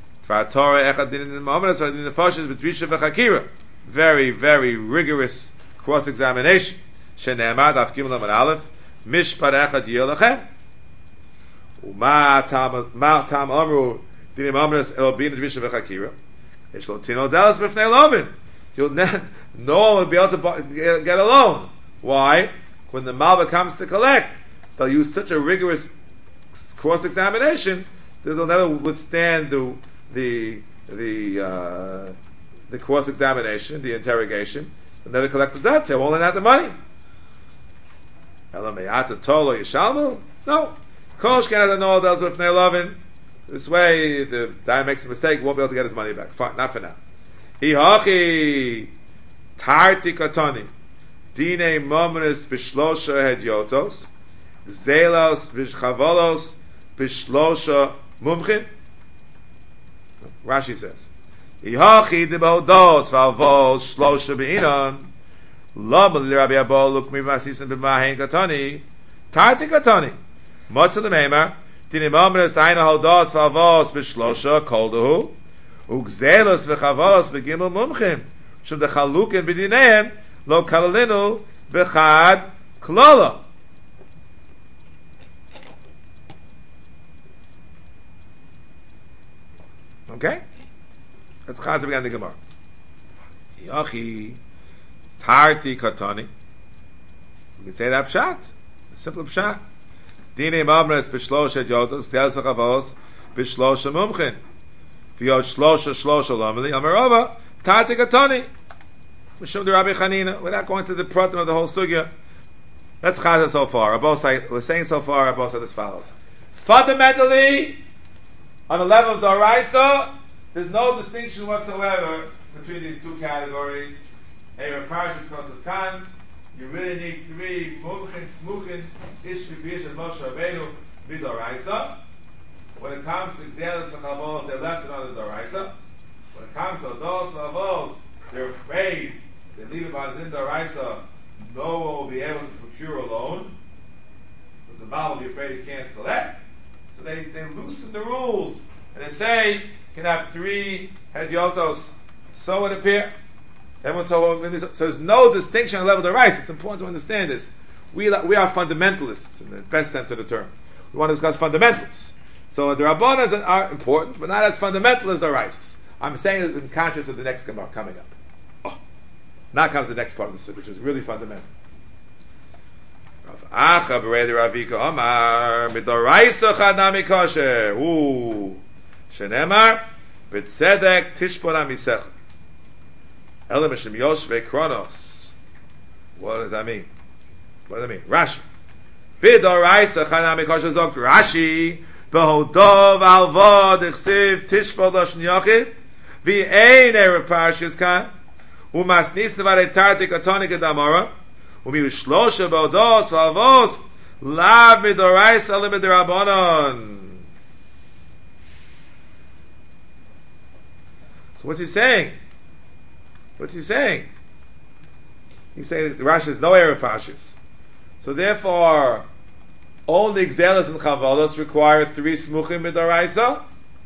Very, very rigorous cross-examination. Shene'emad af gimel amud aleph mishpat echad yilachem. Uma tam amru dinim amras elobin dvisha v'chakira. Yesh lo tino dalas b'fnei lovin. You'll ne- no one will be able to get, get a loan. Why? When the malva comes to collect, they'll use such a rigorous cross-examination that they'll never withstand the the the uh, the cross-examination, the interrogation. They'll never collect the debt. They won't lend out the money. No. This way, the guy makes a mistake, won't be able to get his money back. Fine, not for now. Ihachi tarti katani dine momris bishlosha hedyotos zelos vishchavolos bishlosha mumchin. Rashi says, Ihachi debaldos valvos shlosha beinon lama l'Rabbi Abba look mi masisim b'mahen katani tarti katani motzah l'meimar dine momris daina haldos valvos bishlosha koldahu ugzelos v'chavolos begimel mumchin shum de chalukin b'dineim lo kalalinu b'chad klola. Okay? That's Chazar began the Gemara. Yachi tarti katani. We can say that pshat. A simple pshat. Dine mamres b'shlosha yodos zelos v'chavolos b'shlosha mumchin. V'yod shlosha shlosha lamali amarova tarti katani. Mishum de Rabbi Chanina. We're not going to the pratim of the whole sugya. That's Chazar so far. Say, we're saying so far, Abba said as follows. Fundamentally, on the level of Doraisa, there's no distinction whatsoever between these two categories. Erev Parshas Kosav Kan, you really need three Mumchin, Smuchin, Ish Bibish, and Moshe Rabbeinu, Midoraisa. When it comes to Xelis and Chavos, they're left on the Doraisa. When it comes to Ados and Avos, they're afraid they leave it by the Doraisa, no one will be able to procure a loan, because the Baal will be afraid he can't collect. So they, they loosen the rules, and they say, you can have three hedyotos. So would appear. Everyone so, so there's no distinction on the level of the rice. It's important to understand this. We, we are fundamentalists, in the best sense of the term. We want to discuss fundamentals. So the Rabbanas are important, but not as fundamental as the rices. I'm saying it in conscious of the next Gemara coming up. Oh. Now comes the next part of the suit, which is really fundamental. Acha b'rei Ravika Omar midoraisa chadami kosher. Ooh, shenemar b'tzedek tishpon amisech. Elam Hashem yoshvei kronos. What does that mean? What does that mean? Rashi. Bidoraisa chadami kosher zok Rashi behodov alvod ichsiv tishpon lashon yochid v'ein erev parshas kan umasnis nevarei tartik atonik edamora. Umi ushlosha b'odos avos lav midoraisa limidirabanon. So what's he saying? What's he saying? He's saying that the Rashi is no erev parshas. So therefore, Only Gzelas and Chavalos require three Smuchim Midaraisa.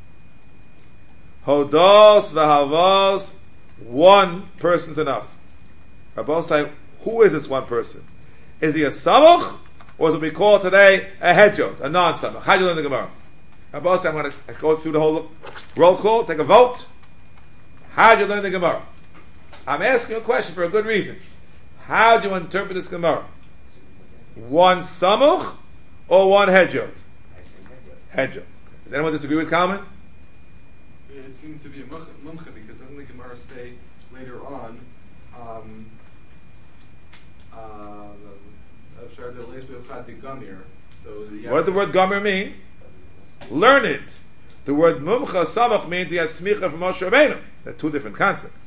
Hodos v'Havos, one person's enough. Rabbi say, who is this one person? Is he a Samuch, or is what we call today a Hedjot, a non-Samuch? How do you learn the Gemara? Rabbi say, I'm going to go through the whole roll call, take a vote. How do you learn the Gemara? I'm asking a question for a good reason. How do you interpret this Gemara? One Samuch or one Hedjot? Hedjot. Does anyone disagree with Kalman? It seems to be a mumcha because doesn't the Gemara say later on, um, uh, so what does the word Gomer mean? Learn it. The word Mumcha Samach means he has smicha from Moshe Rabbeinu. They're two different concepts.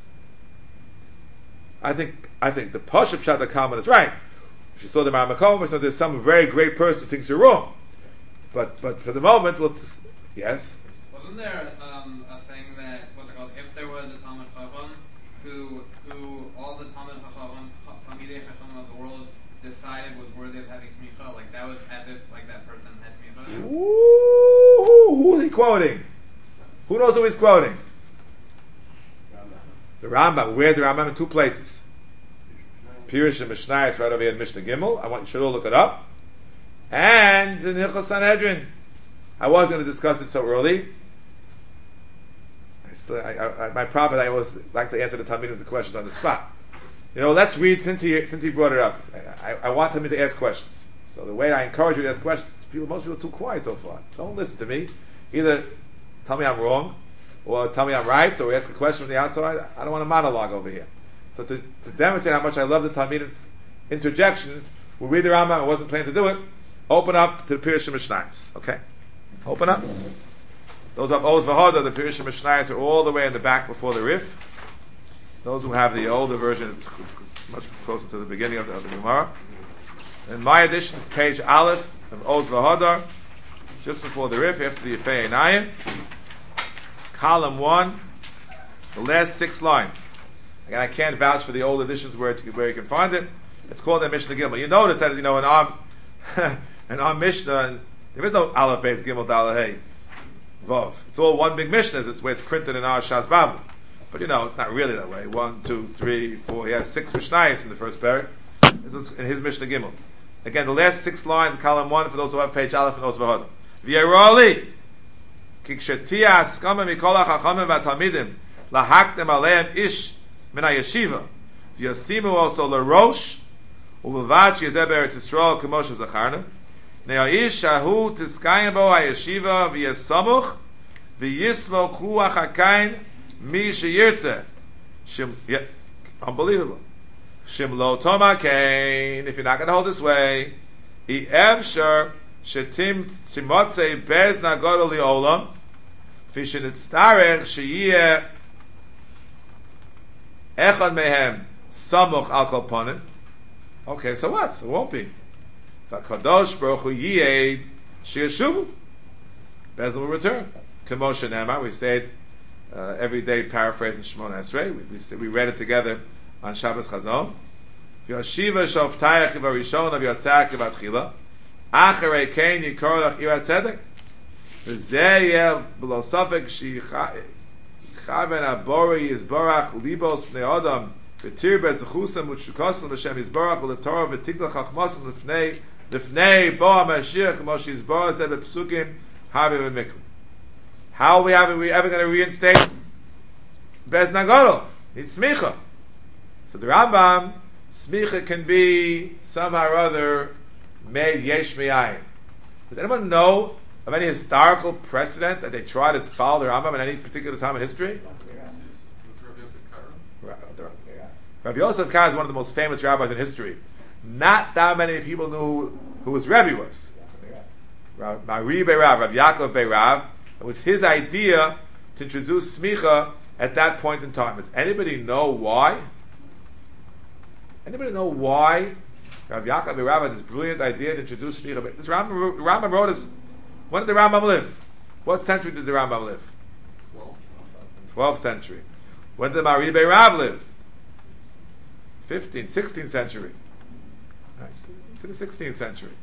I think I think the Pashup Pshat the Kalman is right. If you saw the Maramakom, so there's some very great person who thinks you're wrong. But but for the moment, we'll t- yes. Wasn't there um, a thing that what's it called? If there was a Talmud Chacham who who all the Talmud Chacham Talmidei Chacham of the world decided was worthy of having smicha, like that was as if like that person had smicha. Ooh, who is he quoting? Who knows who he's quoting? The Rambam. Where's the Rambam? In two places. Pirush and Mishnah. It's right over here in Mishnah Gimel. I want you should all look it up. And in Hilchos Sanhedrin. I was going to discuss it so early. I still, I, I, my problem is I always like to answer the Talmidim the questions on the spot. You know, let's read since he since he brought it up. I, I, I want Talmidim to ask questions. So the way I encourage you to ask questions, people, most people are too quiet so far. Don't listen to me. Either tell me I'm wrong, or tell me I'm right, or ask a question from the outside. I don't want a monologue over here. So to, to demonstrate how much I love the Talmidim's interjections, we'll read the Rambam. I wasn't planning to do it. Open up to the Pirush and Mishnayos. Okay? Open up. Those of Oz V'Hoda, the Pirush and Mishnayos are all the way in the back before the Rif. Those who have the older version, it's, it's, it's much closer to the beginning of the, of the Gemara. In my edition, it's page Aleph of Oz V'Hoda, just before the Rif, after the Yefei Einayim. Column one, the last six lines. Again, I can't vouch for the old editions where, it, where you can find it. It's called the Mishnah Gimel. You notice that, you know, in our, in our Mishnah, and there is no Aleph, Beis, Gimel, Daleh, Hey, Vav. It's all one big Mishnah. That's where it's printed in our Shas Bavli. But you know, it's not really that way. One, two, three, four. He has six Mishnayos in the first parak. This was in his Mishnah Gimel. Again, the last six lines, column one, for those who have page Aleph and those V'Hoda. V'yeroli, kikshetia askama mikol ha'chachamim v'talmidim, lahaktem aleim ish min ha'yeshiva, v'yasimu also l'rosh, u'levad sheyezeh be'eretz Yisrael k'moshe zacharna, ne'a'ish shahu tiskayim bo ha'yeshiva v'yesamuch, v'yismo chu ha'chakain mi sheyirtzeh. Shim, yeah, unbelievable. Shim lo toma kain, if you're not going to hold this way, I evshar shetim shimotzei bez nagodol li'olam, v'shenitzarech sheyeh echad mehem samuch al kol ponim. Okay, so what? So it won't be. V'kadosh baruch hu yiyed sheyeshuvu. Bez will return. K'moshe Ne'emar, we said uh, every day, paraphrasing Shemona Esrei. We, we, we read it together on Shabbos Chazon. V'yoshiva shoftayach v'arishon v'yotzak v'atchila. Acharei kein yikor lach irat tzedek. V'zeh yeh b'lo sofek shichaven abori yizborach libos b'nei adam v'tir be'zechusam u'tshukosam v'shem yizborach v'letorah v'tigla chachmosam l'fnei l'fnei bo ha'mashiach moshe yizborach zeh b'psukim havi v'mikra. How are we, have, are we ever going to reinstate Bez Nagodol? It's smicha. So the Rambam, smicha can be somehow or other made yesh mi'ayin. Does anyone know of any historical precedent that they try to follow the Rambam at any particular time in history? Rabbi Yosef Karo is one of the most famous rabbis in history. Not that many people knew who his Rebbe was. Mari Beirav, Rabbi Yaakov Beirav. It was his idea to introduce smicha at that point in time. Does anybody know why? Anybody know why Rabbi Yaakov Beirav had this brilliant idea to introduce smicha? This Rambam, Rambam wrote us. When did the Rambam live? What century did the Rambam live? twelfth century. When did Mari Beirav live? fifteenth, sixteenth century. Nice. To the sixteenth century.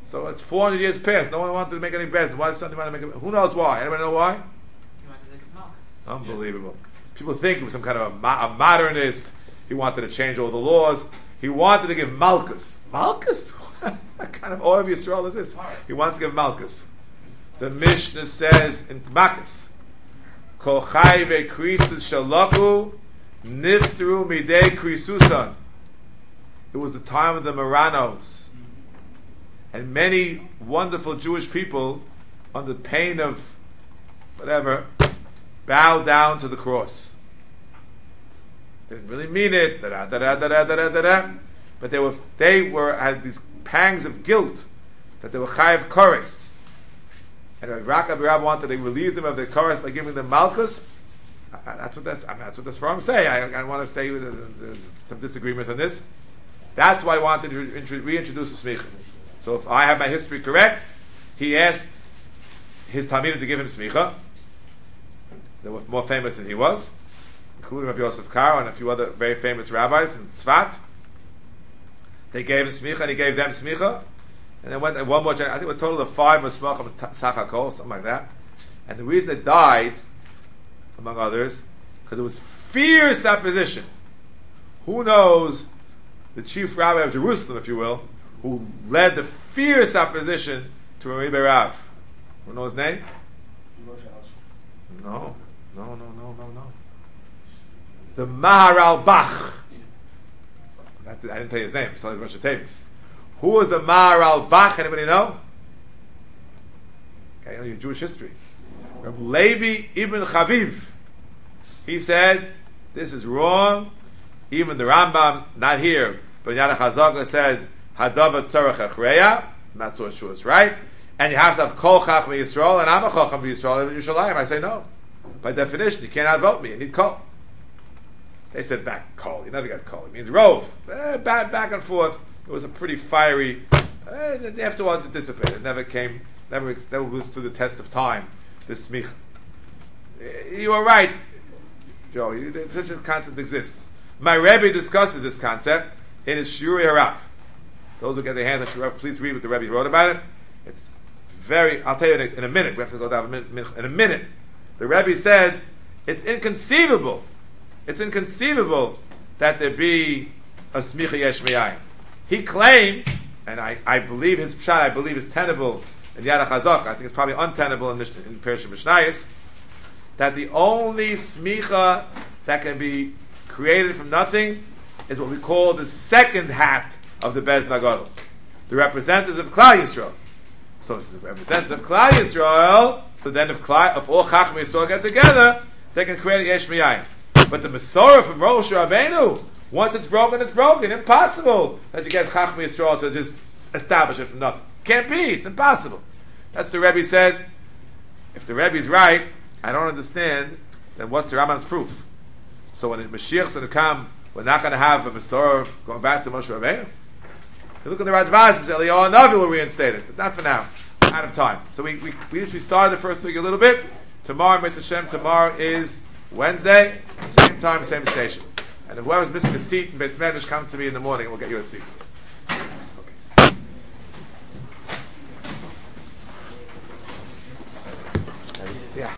So it's four hundred years past. No one wanted to make any Bezdin. Why does somebody want to make it? Who knows why? Anybody know why? You want to take a Malchus. Unbelievable. People think he was some kind of a, mo- a modernist. He wanted to change all the laws. He wanted to give Malchus. Malchus? What kind of Orev Yisrael is this? He wanted to give Malchus. The Mishnah says in Malchus, Kol chai ve'krisus shalaku niftru midei krisusan. It was the time of the Marranos. And many wonderful Jewish people, under pain of whatever, bowed down to the cross. They didn't really mean it, da da da da da da da da. But they were they were had these pangs of guilt that they were chayav kores. And Rav Rab wanted to relieve them of their kores by giving them malchus. That's what that's I mean, that's what the Sfarim say. I, I want to say there's some disagreement on this. That's why I wanted to reintroduce the smicha. So if I have my history correct, he asked his talmidim to give him smicha. They were more famous than he was, including Rav Yosef Karo and a few other very famous rabbis in Tzfat. They gave him smicha, and he gave them smicha. And then went and one more generation. I think a total of five Masmachim Sachakol, something like that. And the reason it died, among others, because it was fierce opposition. Who knows the chief rabbi of Jerusalem, if you will, who led the fierce opposition to Rabbi Rav? You know his name? No, no, no, no, no, no. The Maharal Bach. I didn't tell you his name. It's only Rosh Hashanah. Who was the Maharal Bach? Anybody know? Okay, you know your Jewish history. Rabbi Levi ibn Chaviv. He said, this is wrong. Even the Rambam, not here, but Yad HaChazaka said, Hadavat Tzarech Echreya. I'm not so sure it's right. And you have to have Kol Chacham Yisrael, and I'm a Chacham Yisrael in Yerushalayim. I say no. By definition, you cannot vote me. You need Kol. They said back Kol. You never got Kol. It means Rove. Eh, back, back and forth. It was a pretty fiery. Eh, after a while, it dissipated. It never came, never, never was through the test of time. This smich. Eh, you are right, Joe. Such a concept exists. My Rebbe discusses this concept in his Shurei Harav. Those who get their hands on Shurei Harav, please read what the Rebbe wrote about it. It's very. I'll tell you in a, in a minute. We have to go down a minute, in a minute. The Rebbe said it's inconceivable. It's inconceivable that there be a smicha yesh me'ayin. He claimed, and I, I believe his pshat, I believe is tenable in Yad HaChazak, I think it's probably untenable in, Mishnah, in Perish Mishnayos, that the only smicha that can be created from nothing is what we call the second hat of the Bez Nagadol, the representative of Klal Yisrael. So this is a representative of Klal Yisrael, but then if, Klal, if all Chacham Yisrael get together, they can create a yesh me'ayin. But the Masorah from Rosh Rabbeinu, once it's broken, it's broken. Impossible that you get Chacham Yisrael to just establish it from nothing. Can't be. It's impossible. That's the Rebbe said. If the Rebbe is right, I don't understand, then what's the Rambam's proof? So when the Mashiach's going to come, we're not going to have a Masorah going back to Moshe Rabbeinu? You look at the Rajvaz and say, Eliyahu Navi will reinstate it. But not for now. Out of time. So we we, we just we started the first week a little bit. Tomorrow, Mitzvah Shem, tomorrow is Wednesday, same time, same station. And if whoever's missing a seat in Beis Medrash, come to me in the morning and we'll get you a seat.